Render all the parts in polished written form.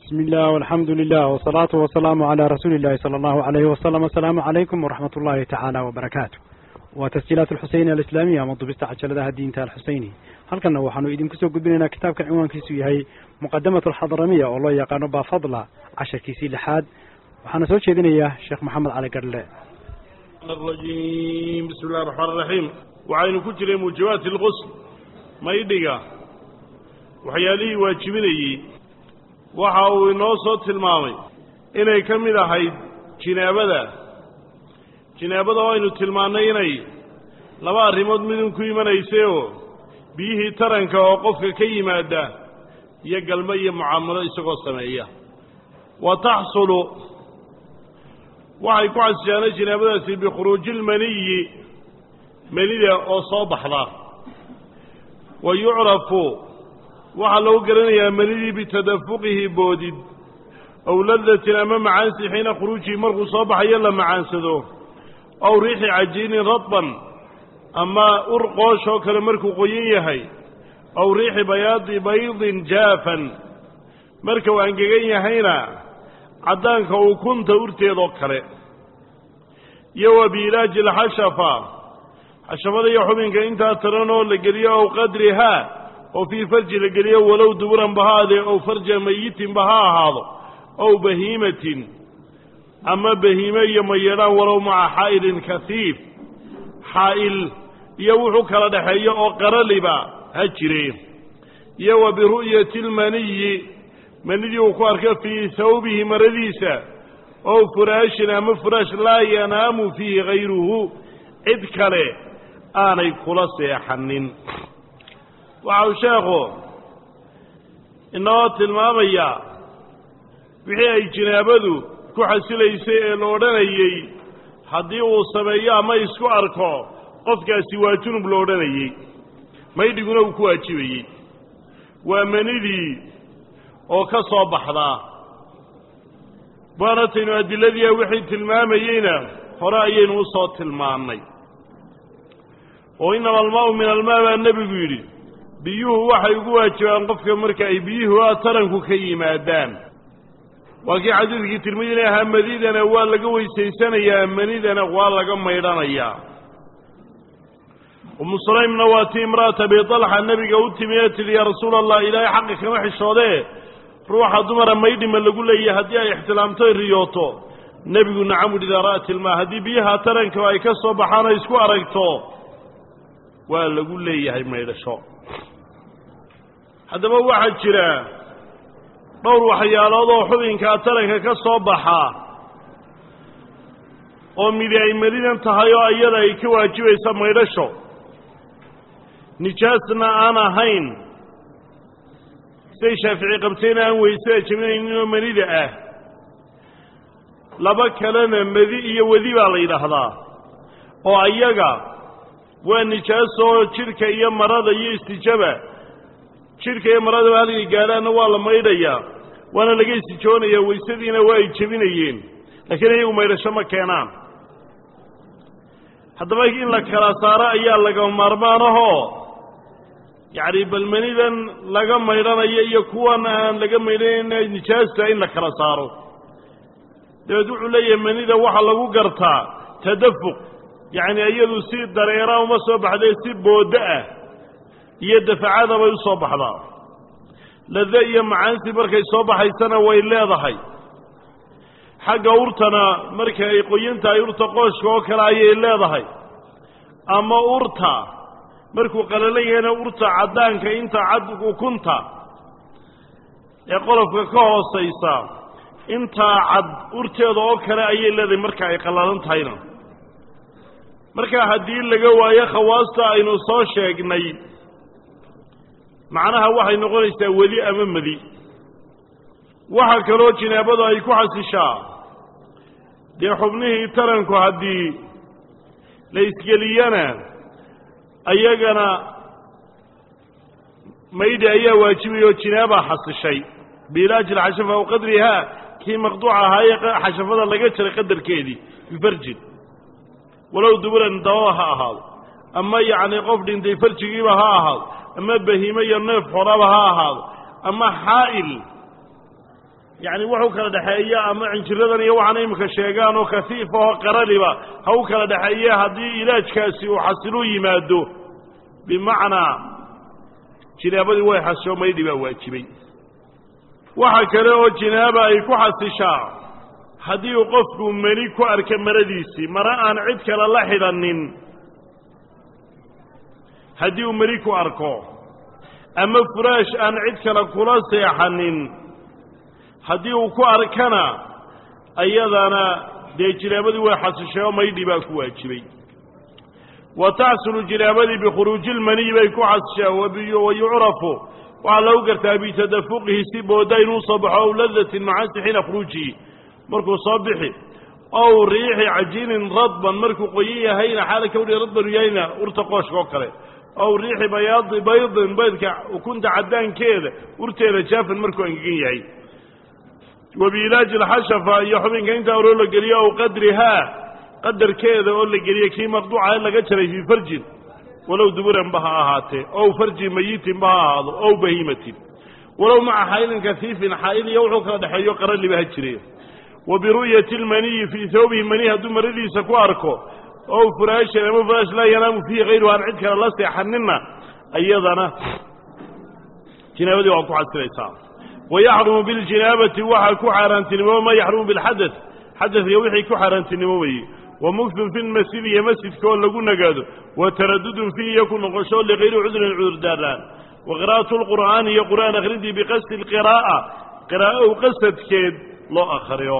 بسم الله والحمد لله والصلاة والسلام على رسول الله صلى الله عليه وسلم. السلام عليكم ورحمة الله تعالى وبركاته. وتسجيلات الحسينية الإسلامية منضبطة عجلة الدين تاع الحسيني. هل كنا وحنو إذن كسو قدرنا كتاب كعنوان كيسوي هي مقدمة الحضرمية والله يقانو بفضله 10 كيسي لحاد وحنا سويت إذن إياه شيخ محمد علي قرلاء. الرجيم. بسم الله الرحمن الرحيم. وعين كجر موجبات الغسل ما يدقى وحيالي واجبيني waxa uu inoo soo tilmaamay inay ka mid ahayd jinaabada waynu tilmaanay inay laba arrimood midun ku imanayso biyihii taranka oo qofka ka yimaada iyo galmo iyo mucaamalo isagoo sameeya wa tahsulu waxay ku xasiyaan jinaabadaasi bi khuruujil maniyi manida oo soo baxda wa yu'rafu waxa loo garanayaa manidii bitadafuqihi boodid aw ladatin ama macaansi xiina khuruuji markuu soo baxayo la macaansado aw riixi cajiinin radban ama urqoosho kale markuu qoyan yahay aw riixi bayaadi baydin jaafan marka uu angegan yahayna caddaanka uu kunta urteedoo kale iyo wa biilaaji alxashafa xashafada iyo xubinka intaa taranoo la geliyo aw qadrihaa oo fii farji la geliyo walow duburan bahaade oo farja mayitin baha ahaado oo bahiimatin ama bahiime iyo mayadhaan walow maca xaa'ilin kasiif xaa'il iyo wuxuu kala dhaxeeyo oo qaraliba ha jire iyo wa biru'yati lmaniyi manidii uu ku arka fii sawbihi maradiisa oo furaashin ama furaash laa yanaamu fiihi hayruhu cid kale aanay kula seexanin. waxa uu sheekhu inoo tilmaamayaa wixii ay jinaabadu ku xasilaysay ee la odhanayey haddii uu sameeyo ama isku arko qofkaasi waa junub la odhanayey maydhiguna uu ku waajibayey waa manidii oo ka soo baxdaa baanataynu adiladii wixii tilmaamayeyna hore ayaynu u soo tilmaannay oo inama almaa'u min almaa baa nebigu yidhi biyuhu waxay ugu waajibaan qofka marka ay biyuhu taranku ka yimaadaan waa kii xadiidkii tirmidina ahaa manidana waa laga weysaysanayaa manidana waa laga maydhanayaa umu sulaymna waa tii imra'ata abi talxa nebiga u timi ee tidhi yaa rasuula allah ilaahay xaqi kama xishoodee ruuxa dumara maydhima lagu leeyahay haddii ay ixtilaamto riyooto nebigu nacam u idaa ra'at ilmaa haddii biyaha taranka ay ka soo baxaan ay isku aragto waa lagu leeyahay maydhasho. haddaba waxaa jira dhowr waxyaalood oo xubinka taranka ka soo baxa oo midi ay madidan tahay oo iyada ay ka waajibaysa maydhasho nijaasna aan ahayn say shaafici qabtayna aan weysada jabinaynin oo manida ah laba kalena madi iyo wadi baa la yidhaahdaa oo ayaga waa nijaasoo jidhka iyo marada iyo istijaba jidhka iyo maradaba halkay gaadhaanna waa la maydhayaa waana laga istijoonayaa weysadiina waa ay jebinayeen laakiin iyagu maydhasho ma keenaan. haddaba in la kala saaro ayaa laga maarmaanahoo yacni bal manidan laga maydhanayo iyo kuwan aan laga maydhanayna nijaasta in la kala saaro. dabeed wuxuu leeyahay manida waxaa lagu gartaa tadafuq yacni iyadu si dareera uma soo baxdee si booddo ah iyo dafacada bay u soo baxdaa lada iyo macaansi markay soo baxaysana way leedahay xagga urtana marka ay qoyan tahay urta qooshka oo kale ayay leedahay ama urta markuu qalalan yahayna urta caddaanka inta cad ukunta ee qolofka ka hoosaysa intaa cad urteeda oo kale ayay leedahay marka ay qalalan tahayna. markaa haddii laga waayo khawaasta aynu soo sheegnay macnaha waxay noqonaysaa weli ama madi. waxa kaloo jinaabadu ay ku xasishaa dee xubnihii taranku haddii la isgeliyana ayagana maydhi ayaa waajibayoo jinaabaa xasishay biilaaji alxashafa aw qadrihaa kii maqduuca ahaayee xashafada laga jaray qadarkeedii bifarjin walow duburan daba ha ahaado ama yacni qof dhintay farjigiiba ha ahaado ama bahiime iyo neef xoraba ha ahaado ama xaa'il yacni wuxuu kala dhexeeya ama cinjiradan iyo waxaana imika sheegaan oo kasiifa oo qaraliba ha u kala dhexeeye haddii ilaajkaasi uu xasilu yimaado bimacnaa jinaabadii way xasisho maydhi baa waajibay waxa kale oo jinaaba ay ku xasishaa haddii uu qofku mani ku arka maradiisii mara aan cid kale la xidhanin haddii uu mani ku arko ama furaash aan cid kale kula seexanin haddii uu ku arkana ayadana dee jinaabadii way xasishay oo maydhi baa ku waajibay wa taxsulu jinaabadii bikhuruuji ilmaniyi bay ku xasishaa wayucrafu waxaa lagu gartaa bitadafuqihi si booda inuu soo baxo ow ladatin macaasi xiina khuruujihi markuu soo bixi ow riixi cajiinin radban markuu qoyan yahayna xaala kawnihi radban yahayna urta qooshka oo kale ow riixi bayaadi baydin baydka ukunta caddaankeeda urteeda jaafan markuu angegan yahay wabiilaaji alxashafa iyo xubinka intaa oroo la geliyo ow qadrihaa qadarkeeda oo la geliyo kii maqduuca laga jaray fii farjin walow duburanba ha ahaatee ow farji mayitinba ha ahaado ow bahiimatin walow maca xaylin kasiifin xaayil iyo wuxuu kala dhexeeyo qaraliba ha jire wa biru'yati lmaniyi fii hawbihi manihi hadduu maradiisa ku arko ow furaashan ama furaash laa yanaamu fiihi hayruhu aan cid kale la seexaninna iyadana jinaabadii waa ku xasilaysaa wayaxrumu biljinaabati waxaa ku xaaraantinimo ma yaxrumu bilxadad xadadka wixii ku xaaraantinimobayey wamukthun fi lmasjidi iyo masjidka oo lagu nagaado wa taradudun fiihi iyo ku noqosho ligayri cudrin cudurdaaraan wa qira'atu lqur'aani iyo qur'aan akhrintii biqasdi lqiraa'a qiraa'ow qasadkeed loo akhriyo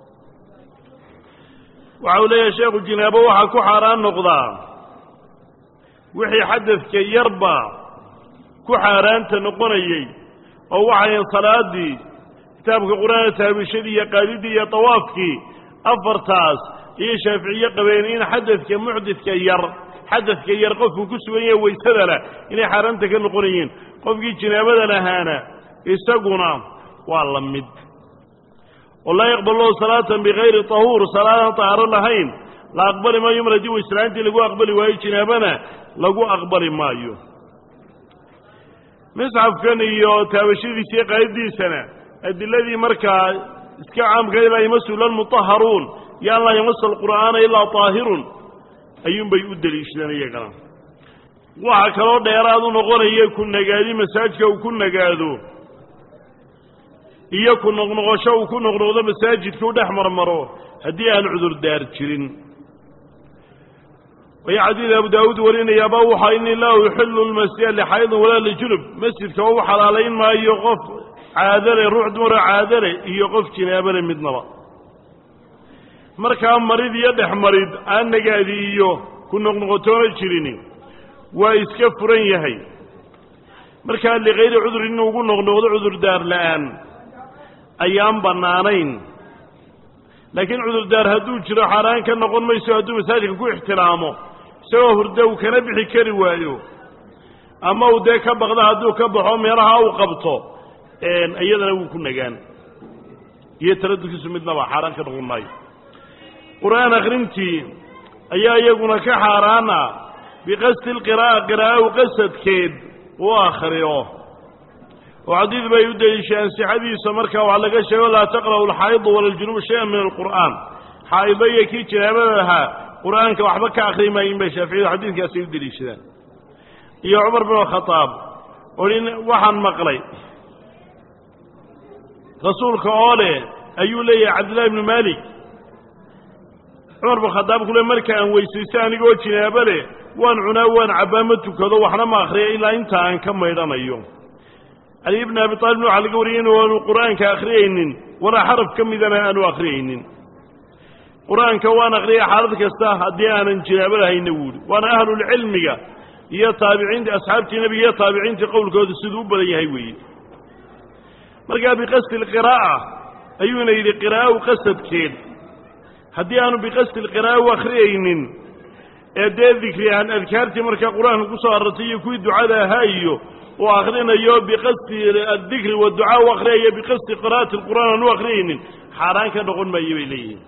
waxa uu leeyahay sheekhu jinaabo waxaa ku xaaraan noqdaa wixii xadadka yarba ku xaaraanta noqonayey oo waxayn salaadii kitaabka qur'aana taabishadii iyo qaadidii iyo tawaafkii afartaas iyo shaaficiye qabeen in xadadka muxdidka yar xadadka yar qofku ku sugan yahay waysada leh inay xaaraanta ka noqonayeen qofkii jinaabada lahaana isaguna waa la mid walaa yaqbal lahu salaatan bikayri tahuur salaadaan tahaaro lahayn la aqbali maayo mar haddii wayslaantii lagu aqbali waayo jinaabana lagu aqbali maayo misxafkan iyo taabashadiisa iyo qaadidiisana adiladii markaa iska caamka ilaa yamasu lalmutaharuun yo an laa yamasa alqur'aana ilaa taahirun ayuunbay u deliishadeen iyagana waxa kaloo dheeraad u noqonaya ku nagaadi masaajidka uu ku nagaado iyo ku noqnoqosho uu ku noqnoqdo masaajidka u dhex marmaro haddii aan cudurdaar jirin waya xadiid abu daawuud warinayaaba waxaa ini laa uxillu lmasjida lixaydin walaa lijunub masjidka u xalaalayn maayo qof caadale ruux dumara caadale iyo qof jinaabale midnaba markaa marid iyo dhex marid aan nagaadi iyo ku noqnoqotoona jirin waa iska furan yahay markaa likayri cudurin inuu ugu noqnoqdo cudurdaar la'aan ayaan bannaanayn laakiin cudurdaar hadduu jiro xaaraan ka noqon mayso hadduu masaajidka ku ixtiraamo isagoo hurda uu kana bixi kari waayo ama uu dee ka baqda hadduu ka baxo meelaha uu qabto iyadana wuu ku nagaan iyo taradudkiisu midnaba xaaraan ka noqon maayo qur'aan akhrintii ayaa iyaguna ka xaaraana biqasdi lqiraa'a qiraa'ow qasadkeed u akhriyo oo xadiid bay u deliisheen sixadiisa markaa waxaa laga sheego laa taqra'u alxaa'idu wala aljunubu shay-an min alqur'aan xaa'ido iyo kii jinaabada ahaa qur'aanka waxba ka akhri maayin bay shaaficiyadu xadiidkaasay u deliishadaan iyo cumar bin khataab oo waxaan maqlay rasuulka oo leh ayuu leeyahay cabdillahi ibnu malik cumar bin khataab kule marka aan weysaysto anigoo jinaabo leh waan cunaa waan cabbaama tukado waxna ma akhriya ilaa inta aan ka maydhanayo cali ibn abi taalibna waxaa laga wariyay inu aanu qur'aanka akhriyaynin walaa xaraf ka midana aanu akhriyaynin qur'aanka waan akhriya xaalad kasta haddii aanan jinaabo lahayna wuuli waana ahlulcilmiga iyo taabiciinta asxaabtii nebiga iyo taabiciintii qowlkooda siduu u badan yahay weeye markaa biqasdi alqiraa'a ayuuna yidhi qiraa'ow qasadkeed haddii aanu biqasdi alqiraa'a u akhriyaynin ee dee dikri aan adkaartii markaa qur-aanka ku soo arortay iyo kuwii ducada ahaa iyo uu akhrinayo biqasdi addikri waducaa u akhriyayo biqasdi qiraa'ati alqur'aan aan u akhriyaynin xaaraan ka noqon maayo bay leeyihiin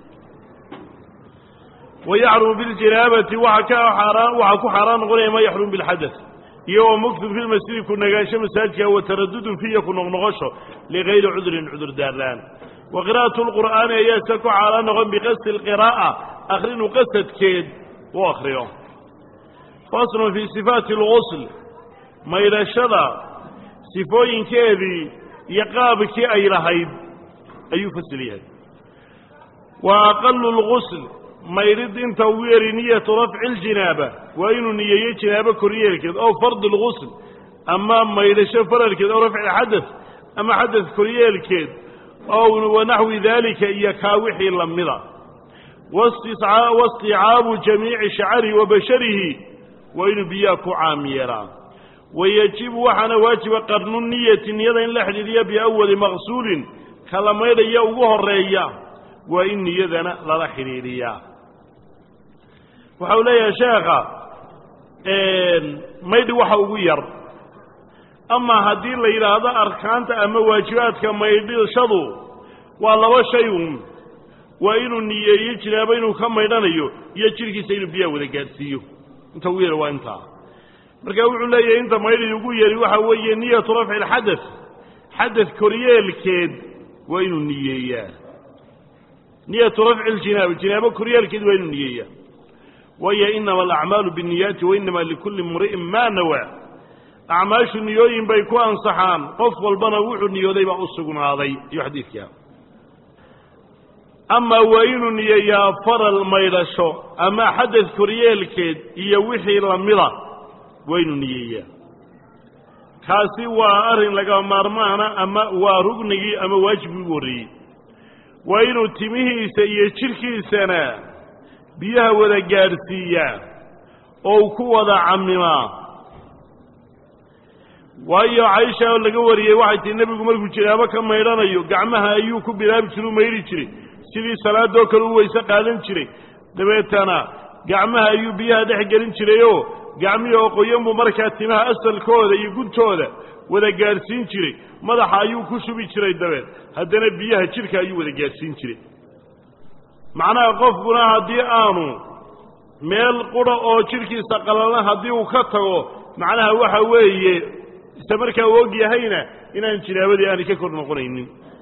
wayaxrumu biljinaabati waxaa ku xaaraan noqonaya maa yaxrumu bilxadat iyo muktub fi masjid ku nagaasho masaajidka wa taraddud fiya ku noqnoqosho ligayri cudrin cudur daaraan wa qiraa'atu alqur'aan ayaa saku ala noqon bi qasd alqiraa'a akhrinu qasadkeed wa akhriyo faslu fi sifati alghusl maydashada sifooyinkeedii iyo qaabkii ay lahayd ayuu fasiliyaa wa aqallu alghusl maydid inta ugu yari niyatu rafci aljinaaba waa inuu niyeeyo jinaabo koryeelkeed oo fard alghusl ama maydasho faralkeed oo rafci alxadath ama xadath koryeelkeed oo wanaxwi dalika iyo kaa wixii lamida wasticaabu jamiici shacri wa basharihi waa inuu biyaha ku caam yeelaa wayajibu waxaana waajiba qarnu niyati niyada in la xidhiidhiya biawali maqsuulin kala maydhaya ugu horeeya waa in niyadana lala xidhiidhiyaa waxa uu leeyahay sheekha maydhi waxa ugu yar ama haddii la yidhaahdo arkaanta ama waajibaadka maydhashadu waa laba shay un waa inuu niyeeyo jinaabo inuu ka maydhanayo iyo jidhkiisa inuu biyaha wada gaadhsiiyo inta ugu yar waa intaa marka wuxuu leeyahay inta maydhi ugu yari waxa weeye niyatu rafci alxadath xadath koryeelkeed waa inuu niyeeyaa niyatu rafci aljinaaba jinaabo koryeelkeed waa inuu niyeeyaa waya inama alacmaalu binniyaati wainama likulli imri'in maa nawaa acmaashu niyooyin bay ku ansaxaan qof walbana wuxuu niyooday baa u sugnaaday iyo xadiidkaa ama waa inuu niyeeyaa faral maydhasho ama xadath koryeelkeed iyo wixii lamida waa inuu niyeeyaa kaasi waa arrin laga maarmaana ama waa rugnigii ama waajibkii ugu horreeyey waa inuu timihiisa iyo jidhkiisana biyaha wada gaadhsiiyaa oo uu ku wada cammimaa waayo caisha oo laga wariyey waxay tihi nebigu markuu jinaabo ka maydhanayo gacmaha ayuu ku bilaabi jiray u maydhi jiray sidii salaadoo kale u weyse qaadan jiray dabeetana gacmaha ayuu biyaha dhex gelin jirayoo gacmihii oo qoyan buu markaa timaha asalkooda iyo guntooda wada gaadhsiin jiray madaxa ayuu ku shubi jiray dabeed haddana biyaha jidhka ayuu wada gaadhsiin jiray macnaha qofkuna haddii aanu meel qudha oo jidhkiisa qallalan haddii uu ka tago macnaha waxa weeye isla markaa u og yahayna inaan jinaabadii aanay ka kor noqonaynin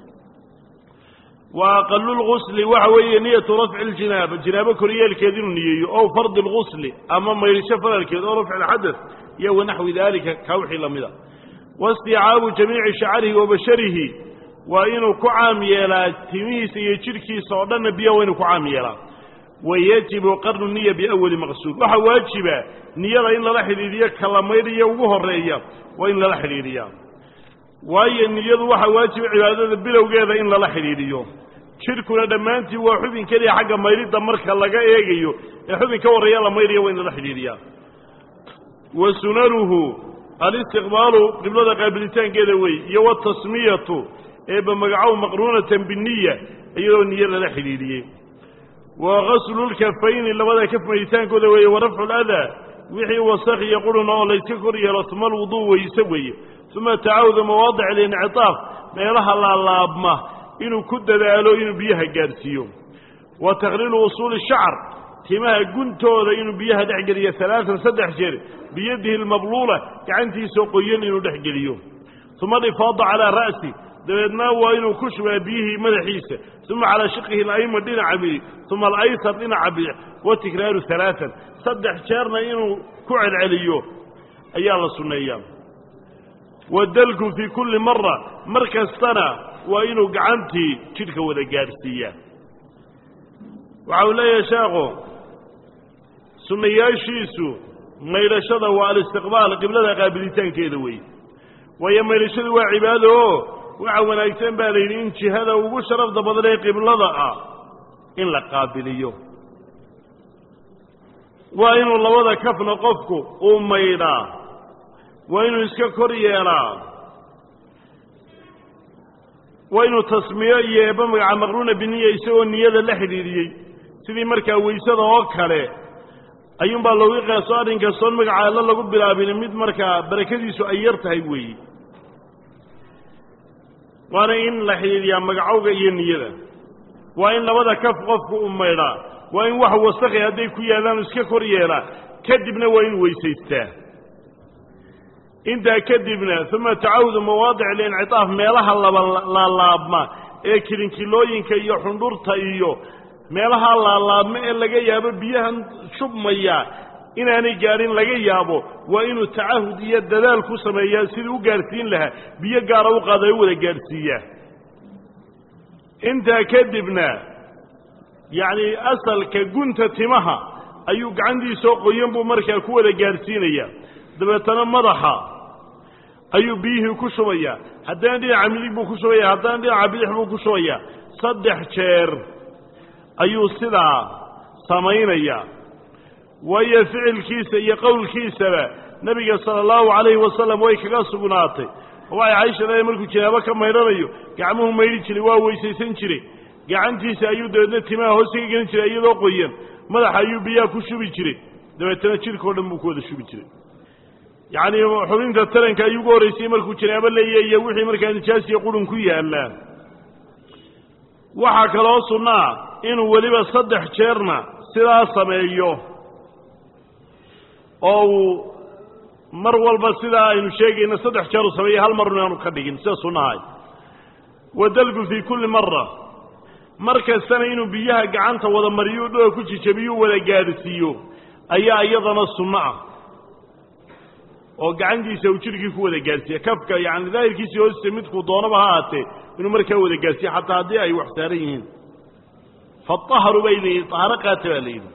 wa aqalu lgusli waxa weeye niyatu rafci aljinaaba jinaabo koryeelkeed inuu niyeeyo ow fardi lgusli ama maydhisho faralkeed oo rafci alxadath iyo wanaxwi daalika kaa wixii lamida waisticaabu jamiici shacarihi wa basharihi waa inuu ku caam yeelaa timihiisa iyo jidhkiisa oo dhanna biyaha waa inuu ku caam yeelaa wayajibu qarnu niya biawali maqsuud waxaa waajiba niyada in lala xidhiidhiyo kala maydhiyo ugu horeeya waa in lala xidhiidhiyaa waayo niyadu waxaa waajiba cibaadada bilowgeeda in lala xidhiidhiyo jidhkuna dhammaantii waa xubin keliya xagga maydhidda marka laga eegayo ee xubin ka horreeya la maydhaya waa in lala xidhiidhiyaa wa sunanuhu alistiqbaalu qiblada qaabilitaankeeda wey iyo watasmiyatu eeba magacow maqruunatan biniya iyadoo niyo lala xidhiidhiyey wa gaslu lkafayni labada kaf mayditaankooda weeye wa rafcu ladaa wixii wasakh iyo quruna oo layska kor yeelo uma alwuduu weyse weeye uma tacawudu mawaadic alincitaaf meelaha laalaabma inuu ku dadaalo inuu biyaha gaadhsiiyo wa takhliilu usuuli shacr timaha guntooda inuu biyaha dhexgeliyo alaaan 3 jeer biyadihi almabluula gacantiisao qoyan inuu dhexgeliyo uma alifaada calaa ra'si dabeedna waa inuu ku shubaa biyihii madaxiisa uma calaa shiqihi alayman dhinaca midig uma alaysar dhinaca bidix wa tikraaru 3 jeerna inuu ku celceliyo ayaa la sunneeyaa wadalku fii kulli mara mar kastana waa inuu gacantii jidhka wada gaadhsiiyaa waxa uu leeyahay sheekhu sunnayaashiisu maydhashada waa alistiqbaal qiblada qaabilitaankeeda wey waayo maydhashadu waa cibaado oo waxa wanaagsan baa layidhi in jihada ugu sharafda badan ee qiblada ah in la qaabiliyo waa inuu labada kafna qofku uu maydhaa waa inuu iska kor yeelaa waa inuu tasmiyo iyo eeba magaca maqruuna biniya isagoo niyada la xidhiidhiyey sidii markaa weysada oo kale ayuunbaa loogu qiyaaso arrin kastoon magaca alla lagu bilaabin mid markaa barakadiisu ay yar tahay weeye waana in la xidhiidhiyaa magacowga iyo niyada waa in labada kaf qofku u maydhaa waa in wax wasakhi hadday ku yaallaan iska kor yeelaa kadibna waa inuu weysaystaa intaa kadibna uma tacawudu mawaadic alincitaaf meelaha laalaabma ee kilinkilooyinka iyo xundhurta iyo meelaha laalaabma ee laga yaabo biyahan shubmaya inaanay gaadhin laga yaabo waa inuu tacahud iyo dadaal ku sameeyaa sidii u gaadhsiin lahaa biyo gaara u qaada u wada gaadhsiiyaa intaa kadibna yacni asalka gunta timaha ayuu gacantiisoo qoyan buu markaa ku wada gaadhsiinayaa dabeetana madaxa ayuu biyihii ku shubayaa haddana dhinaca midig buu ku shubayaa haddana dhinaca bidix buu ku shubayaa 3 jeer ayuu sidaa samaynayaa waayo ficilkiisa iyo qowlkiisaba nebiga sala allahu calayhi wasalam way kaga sugnaatay waxay caysha leedahay markuu janaabo ka maydhanayo gacmuhu maydhi jiray waa weysaysan jiray gacantiisa ayuu dabeedna timaha hoose ka gelin jiray iyadoo qoyan madaxa ayuu biyaha ku shubi jiray dabeetana jidhkao dhan buu ku wada shubi jiray yacni xubinta taranka ayuu ugu horraysay markuu janaabo leeyahay iyo wixii markaa nijaas iyo qurun ku yaallaa waxaa kaloo sunnaa inuu weliba 3 jeerna sidaa sameeyo oo uu mar walba sidaa aynu sheegayna 3 jeer uu sameeyo hal marna aanu ka dhigin sida sunnahay wadalgu fii kulli marra mar kastana inuu biyaha gacanta wada mariyo dhoo ku jijabiyo wada gaadhsiiyo ayaa iyadana sunno ah oo gacantiisa uu jirkii ku wada gaadhsiiyo kafka yacni daahirkiisii hoostiisa midkuu doonaba ha ahaatee inuu markaa wada gaadhsiiyo xataa haddii ay wax saaran yihiin faطaharu bay leeyihin طahaaro qaata baa layidhi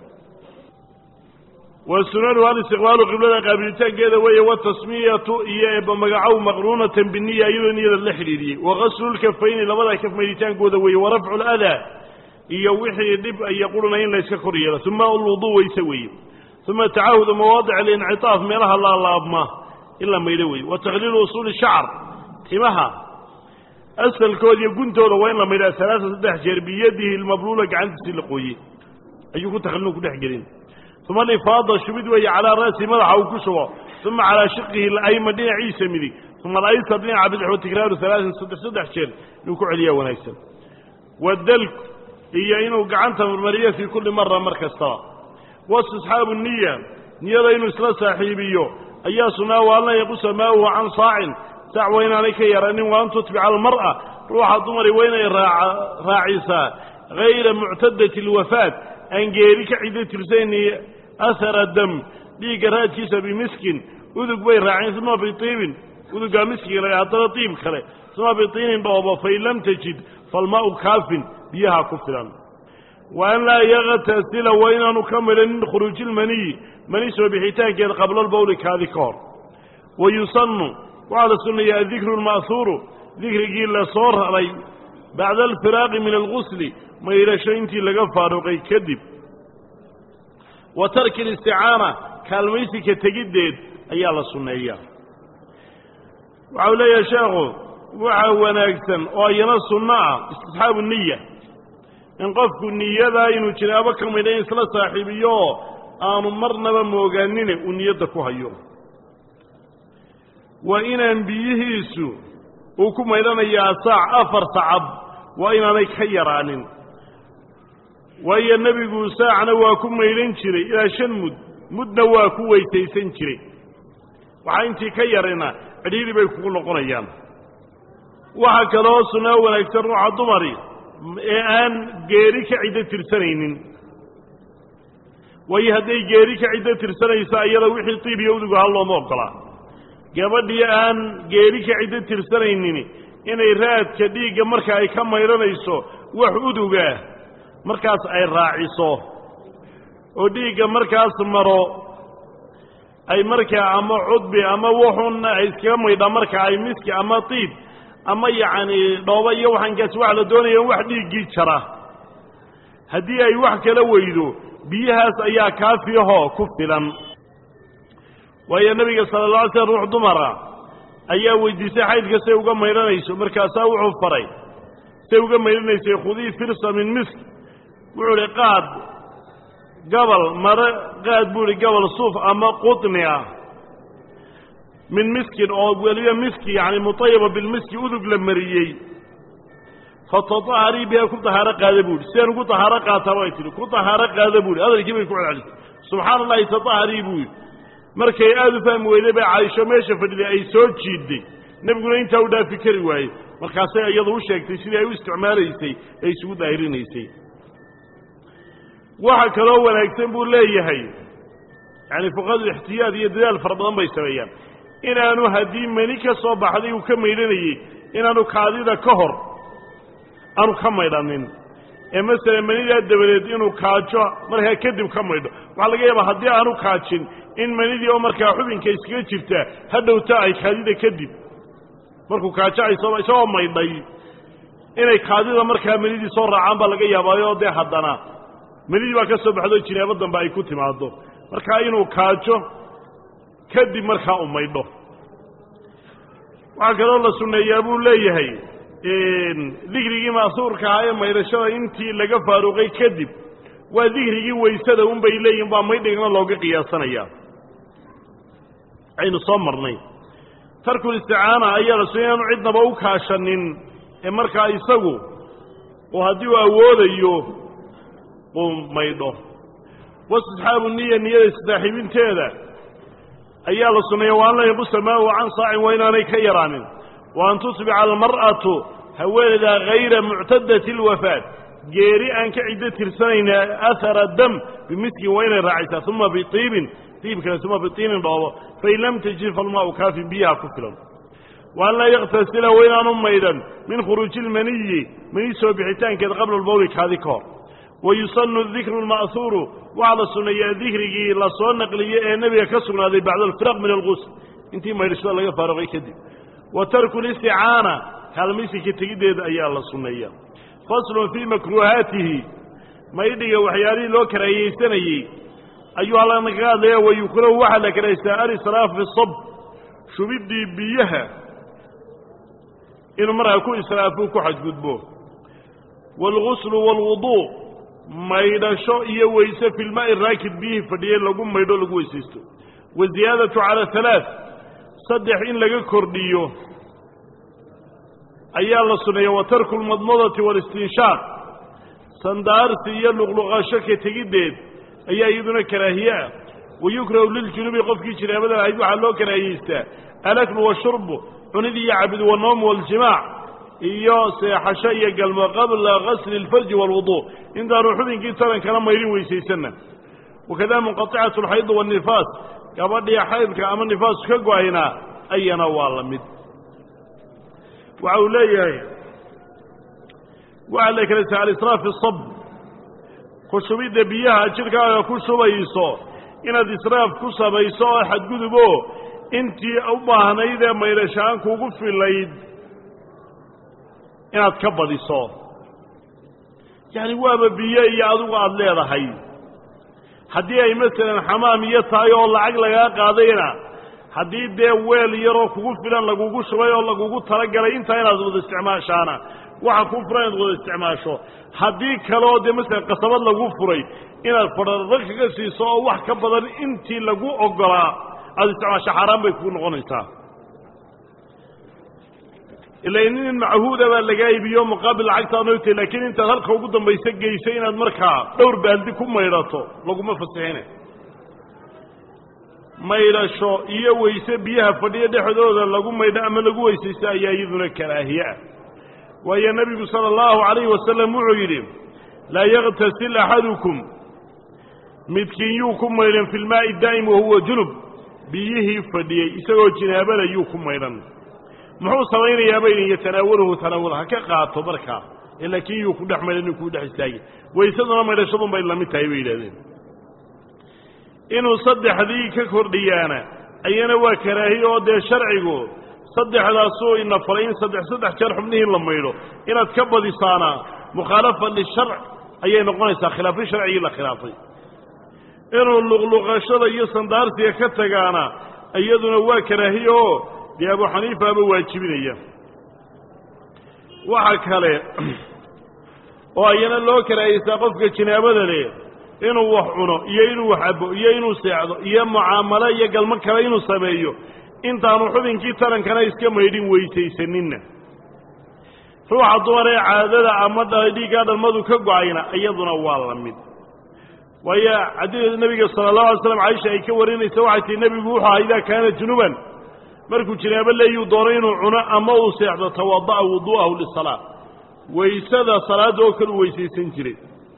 wasunanuhu alistiqbaalu qiblada qaabilitaankeeda weeye watasmiyatu iyo eeba magacow maqruunatan biniya iyadoo niyada la xidhiidhiyey wagaslu lkafayni labada kaf maydhitaankooda weeye warafcu ladaa iyo wixii dhib iyo quruna in layska kor yeelo uma alwuduu weyse weeye uma tacahudu mawaadic alincitaaf meelaha laalaabma in la maydho weeye wa takhliilu usuuli shacr timaha asalkooda iyo guntooda waa in la maydhaa 3 jeer biyadihi ilmabluula gacantiisii la qooyey ayuu ku takhliinu ku dhex gelin uma alifaada shubid weeye calaa ra'si madaxa uu ku shubo uma calaa shiqihi alayman dhinaciisa midig uma alaysar dhinaca bidix watikraaru 3 jeer inuu ku celiyaa wanaagsan wadalku iyo inuu gacanta marmariyo fii kulli mara mar kastaba wastisxaabu niya niyada inuu isla saaxiibiyo ayaa sunnaa wa anla yaqusa maauhu can saacin saac waa inaanay ka yaranin wa an tutbica almar'a ruuxa dumari waa inay raacisaa hayra muctadati alwafaat aan geeri ka cido tirsayni ahara dam dhiigga raadkiisa bimiskin udug bay raaceen uma biiibin udugaa miskiga laga haddana iib kale uma biiinin dhoobo fain lam tajid falmaau kaafin biyaha ku filan wa an laa yaktasila waa inaanu ka midhanin khuruuji lmaniyi mani soo bixitaankeed qabla albawli kaadi ka hor wayusannu waxaa la sunnayaa adikru lma'huuru dikrigii la soo raray bacda alfiraaqi min algusli maydhasho intii laga faaruqay kadib wa tarki alisticaana kaalmaysiga tegiddeed ayaa la sunneeyaa waxau leeyahay sheekhu waxaa wanaagsan oo iyana sunno ah istisxaabu niya in qofku niyadaa inuu jinaabo ka maydha in isla saaxiibiyo oo aanu marnaba moogaanine uu niyadda ku hayo waa inaan biyihiisu uu ku maydhanayaa 4 sacab waa inaanay ka yaraanin waayo nebigu saacna waa ku maydhan jiray ilaa 5 mudna waa ku weysaysan jiray waxaa intii ka yarina cidhiidhi bay kugu noqonayaan waxaa kaloo sunnaa wanaagsan ruuxa dumari ee aan geeri ka ciddo tirsanaynin waayo hadday geeri ka ciddo tirsanaysa iyada wixii tiib iyo udugu ha looma ogolaa gabadhii aan geeri ka ciddo tirsanaynin inay raadka dhiigga marka ay ka maydhanayso wax uduga markaas ay raaciso oo dhiigga markaas maro ay markaa ama cudbi ama wuxuuna ay iskaga maydhaa marka ay miski ama tiib ama yacni dhooba iyo waxaankaasi waxa la doonaya wax dhiiggii jara haddii ay wax kala weydo biyahaas ayaa kaafiyahoo ku filan waayo nebiga sala alla alay slam ruux dumara ayaa weydiisay xaydka say uga maydhanayso markaasaa wuxuu faray say uga maydhanaysay khudii firsa min misk wuxuu hi qaad gabal mare qaad buu hi gabal suuf ama qutni ah min miskin oo weliba miski yacni mutayaba bilmiski udug la mariyey fatataharii biha ku tahaaro qaada buu hi sidaan ugu tahaaro qaataa way tihi ku tahaaro qaada buu hi hadalkii bay ku celcelisay subxaana allahi tataharii buu yidhi markay aad u fahmi weyday bay Caaisha meesha fadhiday ay soo jiiday nabiguna inta uu dhaafi kari waayay markaasay iyadu u sheegtay sidii ay u isticmaalaysay ay isugu daahirinaysay waxa kaloo wanaagsan buu leeyahay yani fuqaad ihtiyaad iyo dadaal fara badan bay sameeyaan inaanu hadii mani ka soo baxday uu ka meydhanayay inaanu kaadida ka hor aanu ka meydhanin ee mesela manida dabadeed inuu kaajo markaa kadib ka meydho waxa laga yaabaa haddii aanu kaajin in manidii oo markaa xubinka iskaga jirta hadhowta ay kaadida kadib markuu kaajo ay soo maydhay inay kaadida markaa manidii soo raacaan baa laga yaabaayo dee haddana manidii baa ka soo baxdo jinaabo dambe ay ku timaado markaa inuu kaajo kadib markaa u maydho waxa kaloo la sunneeyaa buu leeyahay dikrigii ma'suurka ahaa ee maydhashada intii laga faaruqay kadib waa dikrigii waysada un bay leeyihin baa maydhigna looga qiyaasanayaa aynu soo marnay tarkul isticaana ayaa la sunnay inaanu cidnaba u kaashanin ee markaa isagu oo haddii uu awoodayo uu maydho wastisxaabu niya niyada isdaaxibinteeda ayaa la sunneeya wa an la yanqusa maahu can saacin waa inaanay ka yaraanin wa an tusbica almar'atu haweeneyda hayra muctadati alwafaat geeri aan ka ciddo tirsanayna ahara dam bimiskin waa inay raacaysaa uma biiibin iibkana uma biiinin dhoobo fain lam tajid falmaau kaafin biyaha ku filan wa an laa yaktasila wa inaanu maydhan min khuruuji ilmaniyi mani soo bixitaankeed qabla albawli kaadi ka hor wayusanu dikru lma'huuru waxaa la sunneeyaa dikrigii la soo naqliyey ee nebiga ka sugnaaday bacda alfiraq min algusl intii maydhashada laga faaruqay kadib wa tarku listicaana kaalmaysiga tegiddeeda ayaa la sunneeyaa faslun fii makruuhaatihi maydhiga waxyaalihii loo karaahiyeysanayey ayuu halana kaga hadlaya wayukrahu waxaa la karahaystaa alisraaf fi sab shubiddii biyaha inuu markaa ku israafuu ku xadgudbo waalguslu waalwuduu maydhasho iyo weyse fi lmaa'i raakid biyihii fadhiyey lagu maydho lagu weysaysto waziyaadatu cala halaaث saddex in laga kordhiyo ayaa la sunneeya wa tarku lmadmadati waalistinshaaq sandaarsi iyo luqluqasho ka tegiddeed ayaa iyaduna karaahiye ah wayukrahu liljunubi qofkii jinaabada ahayd waxaa loo karaahiyeystaa alaklu washurbu cunid iyo cabid wanoomu waaljimaac iyo seexasho iyo galmo qabla gasli اlfarji wاlwudu intaanu xubinkii tarankana maydhin weysaysanna wakada munqaطicatu اlxaydi waالnifaas gabadhii xaydka ama nifaasku ka go-aynaa ayana waa la mid waxa uu leeyahay waxaa la kala tahay alisraaf fi sab ku shubidda biyaha jidhkaaga ku shubayso inaad israaf ku samayso oo xadgudubo intii u baahnayd ee maydhashaan kugu filayd inaad ka badiso yacni waaba biyo iyo adigu aada leedahay haddii ay masalan xamaam iyo tahay oo lacag lagaa qaadayna haddii dee weel yaroo kugu filan lagugu shubay oo lagugu talagalay intaa inaad wada isticmaashaana waxa ku furan inaad wada isticmaasho haddii kaleoo dee masalan qasabad lagu furay inaad fadhada kaga siiso oo wax ka badan intii lagu ogolaa aada isticmaasho xaaraan bay kugu noqonaysaa ilaa nin machuuda baa lagaa iibiyo muqaabil lacagtaa noytay laakiin intaad halka ugu dambaysa geysay inaad markaa dhowr baaldi ku maydhato laguma fasixine maydhasho iyo weyse biyaha fadhiyo dhexdooda lagu maydho ama lagu weysaysto ayaa iyaduna karaahiye ah waayo nebigu sala allahu calayhi wasalam wuxuu yidhi laa yaktasil axadukum midkiin yuu ku maydhan fi lmaa'i daa'im wahuwa junub biyihii fadhiyey isagoo jinaabada yuu ku maydhan muxuu samaynayaa bay idin yatanaawaluhu tanaawul ha ka qaato markaa laakiin yuu ku dhex maydhan ninkuu dhex istaagay waysaduna maydhashadun bay la mid tahay bay yidhahdeen inuu saddexdii ka kordhiyaana ayana waa karaahiye oo dee sharcigu saddexdaasuu ina faray in saddex jeer xubnihii la maydho inaad ka badisaana mukhaalafa lisharc ayay noqonaysaa khilaafay sharcigii la khilaafay inuu luqluqashada iyo sandaarsiga ka tagaana iyaduna waa karaahiye oo dee abu xaniifaaba waajibinaya waxa kale oo ayana loo karaahiyeysaa qofka jinaabada leh inuu wax cuno iyo inuu wax cabo iyo inuu seexdo iyo mucaamalo iyo galmo kale inuu sameeyo intaanu xubinkii tarankana iska maydhin weysaysaninna ruuxa dumar ee caadada ama dhiiggaa dhalmadu ka go-ayna iyaduna waa la mid ويا عديد النبي صلى الله عليه وسلم عائشة أي كورين سوعة النبي بوحى إذا كانت جنوبا مركو جنابا لا يدورين عناء موسع توضأ وضوءه للصلاة ويسدى صلاة وكل ويسيسين جري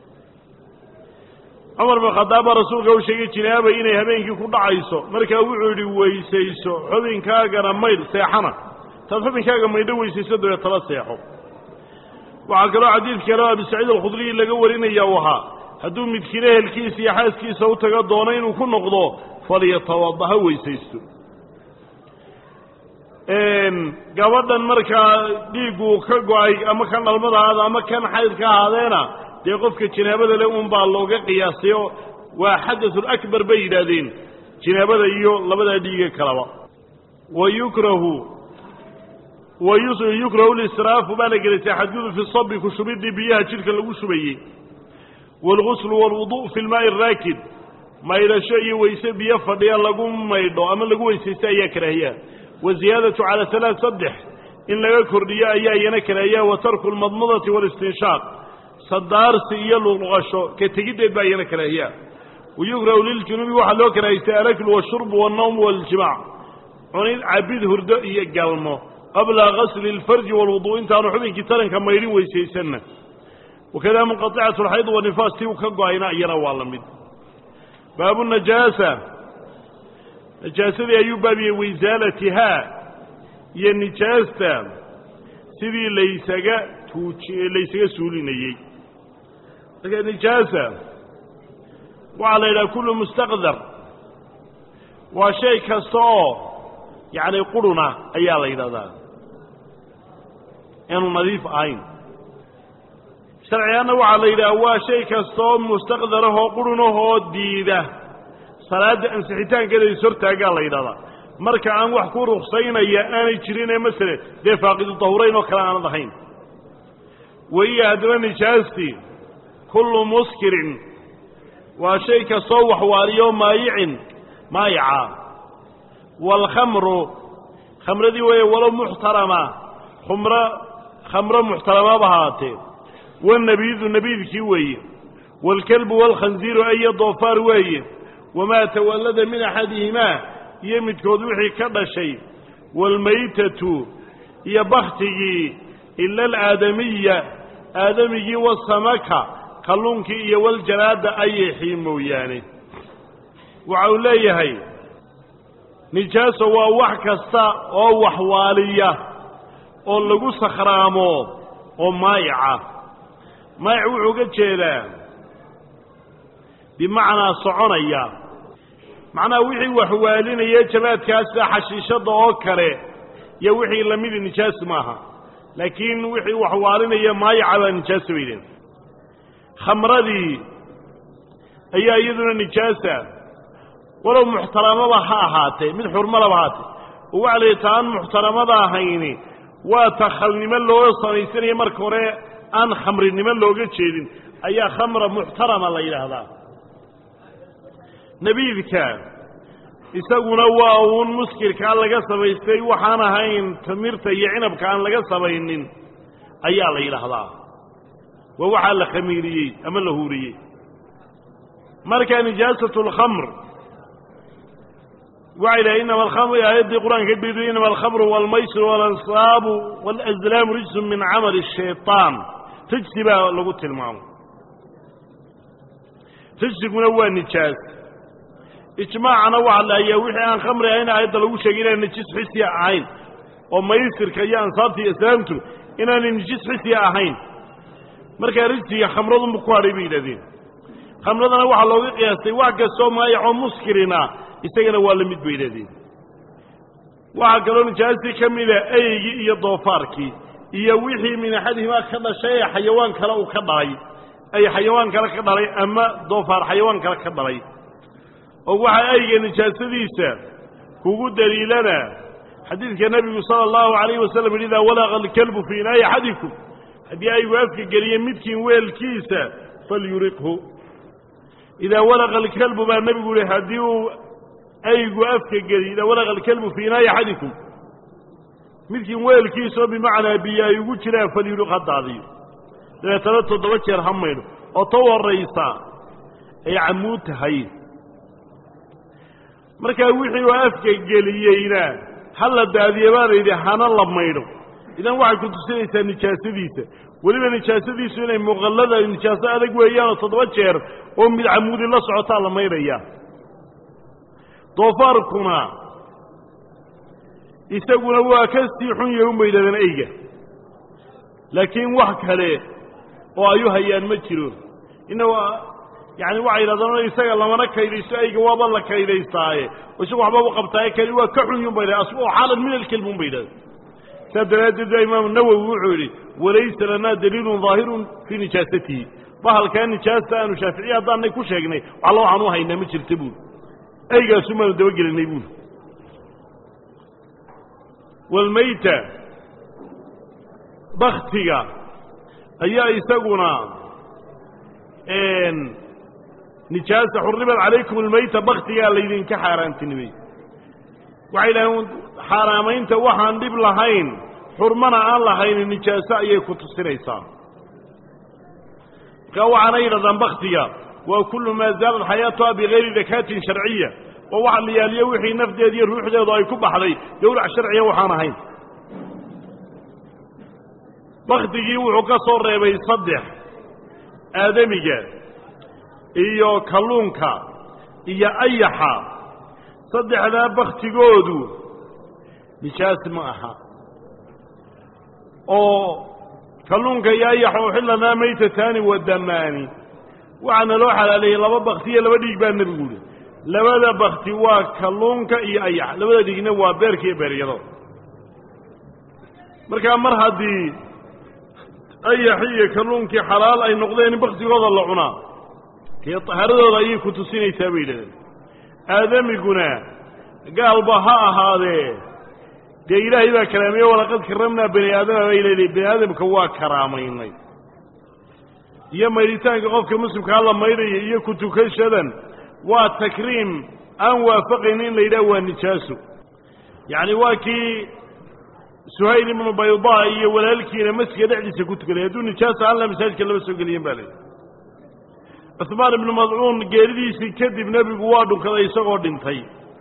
عمر بن الخطاب رسولك وشيء جنابا إني هبينك كل عيسو مركا وعري ويسيسو حبين كاغا ميل سيحنا تفهمين كاغا ميل ويسيسو دو يتلا سيحو وعقلوا عديد كلام أبي سعيد الخضري اللي قورين إياوها هدو مدكينه الكيس يحاس كيسا وتقضونين وكل نقضو فليتوضح ويسيسو قبضا مركا ديقو كقوعي أما كان المضى هذا أما كان حيث كهذينا ديقفك جنابة لهم باللوغة قياسيو وحدث الأكبر بيدا دين جنابة إيو لبدا ديقى كلام ويكره الإسراف وبالك لتحدث في الصب كشبير دي بيها تلك الوشبية والغسل والوضوء في الماء الراكد ما إلى شيء ويسب يفضل يلقون ما يدو أما لقوا يسيسا كراهية وزيادة على 3 صدح إن لا يكر رياء ينكراهية وترك المضمضة والاستنشاق صدار سيال الغشو كتجد بين كراهية ويقرأ للجنوب وحلو كراهية الأكل والشرب والنوم والجماع عنين عبيد هرداء يقالمه قبل غسل الفرج والوضوء انت نحبين كتارا كما يرين ويسيسنا وكذا منقطعة الحيض والنفاس تيو كقوعينا يروا الله مد باب النجاسة نجاسة أيوب بابي وإزالتها هي النجاسة سيدي ليسك سولينيي لكن النجاسة وعلى إلى كل مستقذر وشيء كالصور يعني قرنا أيها إلى ذا يعني نظيف عين شرعيانا وعلى إلى هو شيء كالصور مستقذره قرنه ديده صلاة أنسحتان كده يسرتها قال إلى ذا مركا عن وحكو رخصين يأني جرين مثل دي فاقد الطهورين وكلام عن ضحين وهي هدوان نجاستي كل مسكر وشيء كالصوح واليوم مايع والخمر خمر دي وهي ولو محترمة خمر محترمة بهاتي والنبيذ كي وهي والكلب والخنزير أي ضفار وهي وما تولد من أحدهما يمد كذوحي كذا شيء والميتة يبختي إلا الآدمية آدمي والسمكة قلونك والجراد أي حيمو يعني وعوليه هي نجاسة ووحكستا أو وحوالية أو لغو سخرامو أو مايعة وحوقت جيلان بمعنى صعونية معنى وحي وحوالين يجبات كاسا حشيشة أوكري يوحي لميد نجاس ماها لكن وحي وحوالين يمايعة نجاس ويدين خمردي أي أيضنا نجاسة ولو محترمة بهاتي من حرمة بهاتي وعلى تان محترمة بهيني وتخل نمن لو صنيسين يمركوري أن خمر نمن لو قد شيدين أي خمرة محترمة الله هذا نبيذك يسوون واون مسكر كان لقى سبيستي وحانا هين تمرت يعنب كان لقى سبينين أي الله هذا ووحال خميري أما لهوري مركا نجاسة الخمر وعلى إنما الخمر آيات القرآن كبير إنما الخمر والميسر والأنصاب والأزلام رجس من عمل الشيطان تجسب لقلت المعون تجسب من أول نجاس إجماع نوع الله يوحي عن خمر هنا آيات لقوشة إلى نجس حسي عين وميسر كي أنصابتي إسلامته إنا نجس حسي عين مركا رجسي خمرهم بقواربي لذين خمرنا waxa looga qiyaastay wax kasto maayo muskirina isagana waa la mid beeladeen waxa kale oo nijaasti kamida aygi iyo doofaarki iyo wixii min ahadihima ka dhashay xayawaan kale uu ka dhalay ay xayawaan kale ka dhalay ama doofaar xayawaan kale ka dhalay oo waxa ayga nijaastadiisa kugu daliilana xadiiska nabiga sallallahu alayhi wasallam ida walaqa al-kalbu fi ina'i ahadikum hadii ay waafka galiye midkiin weelkiisa falyuriqhu إذا ولغ الكلب ما النبي يقول هديه أي أفك قليل إذا ولغ الكلب في ناي أحدكم مثل ويل كيسو بمعنى بيا يقول كلا فليلغ الضعضي لا تلت ضوكر همينه أطور رئيسا ay camuud tahay markaa wixii uu afka geliyeyna hal la daadiye baa la yidhi hana la maydho idan waxay ku tusinaysaa nijaasadiisa weliba nijaasadiisu inay muqallada nijaaso adag weeyaanoo 7 jeer oo mid camuudi la socotaa la maydhaya doofaarkuna isaguna waa ka sii xun yahay u maydhadan eyga laakiin wax kale oo ayu hayaan ma jiro inuu yani waxa yidhahdaan isaga lamana kaydayso ayga waaba la kaydaystaaye isagu waxba u qabtaaye kali waa ka xun yun bayda asbuu xaalan min alkelbun baydhada saa daraaddeed imaam nawowi wuxuu yidhi walaysa lanaa daliilun daahirun fii nijaasatihi bahalkaa nijaasta aanu shaaficiye haddaanay ku sheegnay waxalla waxaan u haynaa ma jirta buuri eygaasu maanu dabagelinay buuri walmayta baktiga ayaa isaguna nijaasa xurrimat calaykum almayta baktigaa laydinka xaaraantinimay waxay idhaaheen xaaraamaynta waxaan dhib lahayn xurmana aan lahayn nijaaso ayay ku tusinaysaa markaa waxaana yidhahdaan baktiga waa kullu maa zaalat xayaatuha bigayri dakaatin sharciya oo waxa la yaaliyo wixii nafdeed iyo ruuxdeedu ay ku baxday gowrac sharciya waxaan ahayn baktigii wuxuu ka soo reebay 3 aadamiga iyo kalluunka iyo ayaxa 3daa baktigoodu nijaas ma aha oo kalluunka iyo ayaxa uxillanaa maytataani wadamaani waxaana loo xalaaleeyey 2 bakti iyo 2 dhiig baa nebigu yidhi 2 bakti waa kalluunka iyo ayax 2 dhiigna waa beerka iyo beeryado markaa mar haddii ayaxi iyo kalluunkii xalaal ay noqdeen in baktigooda la cunaa kee tahaaradooda ayay ku tusinaysaa bay yidhahdeen aadamiguna gaalba ha ahaadee dee ilaahay baa karaameye walaqad karamnaa bani aadama bay leedahay bani aadamka waa karaamaynay iyo maydhitaanka qofka muslimkaa la maydhaya iyo ku tukashadan waa takriim aan waafaqaynin in la yidhaha waa nijaaso yacni waa kii suhayl ibnu baydaa iyo walaalkiina masjidka dhexdiisa ku tukaday hadduu nijaasa alla masaajidka lama soo geliyen baa leedahay cusmaan ibnu madcuun geeridiisii kadib nebigu waa dhunkaday isagoo dhintay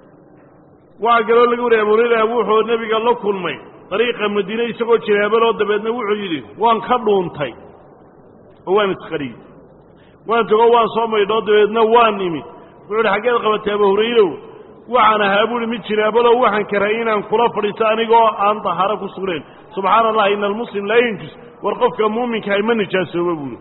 waxaa kaloo laga wariyay abu hurayra wuxuu nebiga la kulmay dariiqa madiine isagoo jiraabaloo dabeedna wuxuu yidhi waan ka dhuuntay oo waan isqariyey waan tago waan soo maydhoo dabeedna waan imid wuxuu yidhi xaggeed qabatay abu hurayrow waxaan ahaa buuhi mid jiraabalow waxaan karay inaan kula fadhiisto anigoo aan dahaaro ku sugnayn subxaana allah ina almuslim laa yanjus war qofka muuminkahay ma nijaasooba buuhi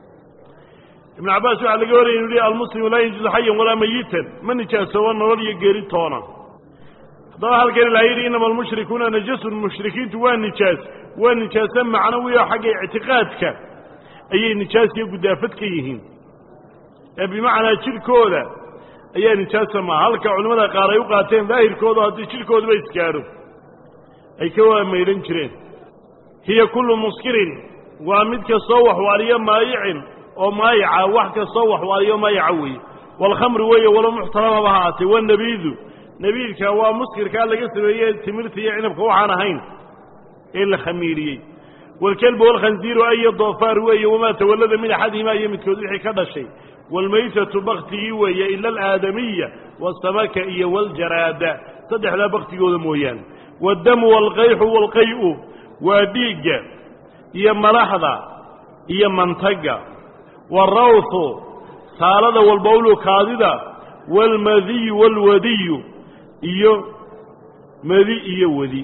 ibnu cabbaas waxaa laga wariyay inu yihi almuslimu laa yanjusu xayan walaa mayitan ma nijaasoobo nolol iyo geeri toona haddaba halkan ilaa yidhi inama almushrikuuna najasun mushrikiintu waa nijaase macnawiyo xagga ictiqaadka ayay nijaas iyo gudaafad ka yihiin ee bimacnaa jidhkooda ayaa nijaasa maaha halka culimmada qaar ay u qaateen daahirkooda haddii jidhkooduba isgaadho ay ka waa maydhan jireen hiya kullu muskirin waa mid kastoo waxwaaliyo maayicin oo maayaca wax kastoo waxwaaliyo maayaca weeye waalkhamri weeye walo muxtaramaba ha aatay wanebiidu nebiidka waa muskirkaa laga sameeyey timirta iyo cinabka waxaan ahayn ee la khamiiriyey waalkelbu waalkhanziiru ayo doofaar weeye wamaa tawallada min axadihimaa iyo midkood wixii ka dhashay waalmaytatu baktigii weeye ila alaadamiya waasamaka iyo waljaraada 3daa baktigooda mooyaane waaddamu waalqayxu waalqay'u waa dhiigga iyo malaxda iyo mantaga waarawhu saalada walbawlu kaadida waalmadiyu waalwadiyu iyo madi iyo wadi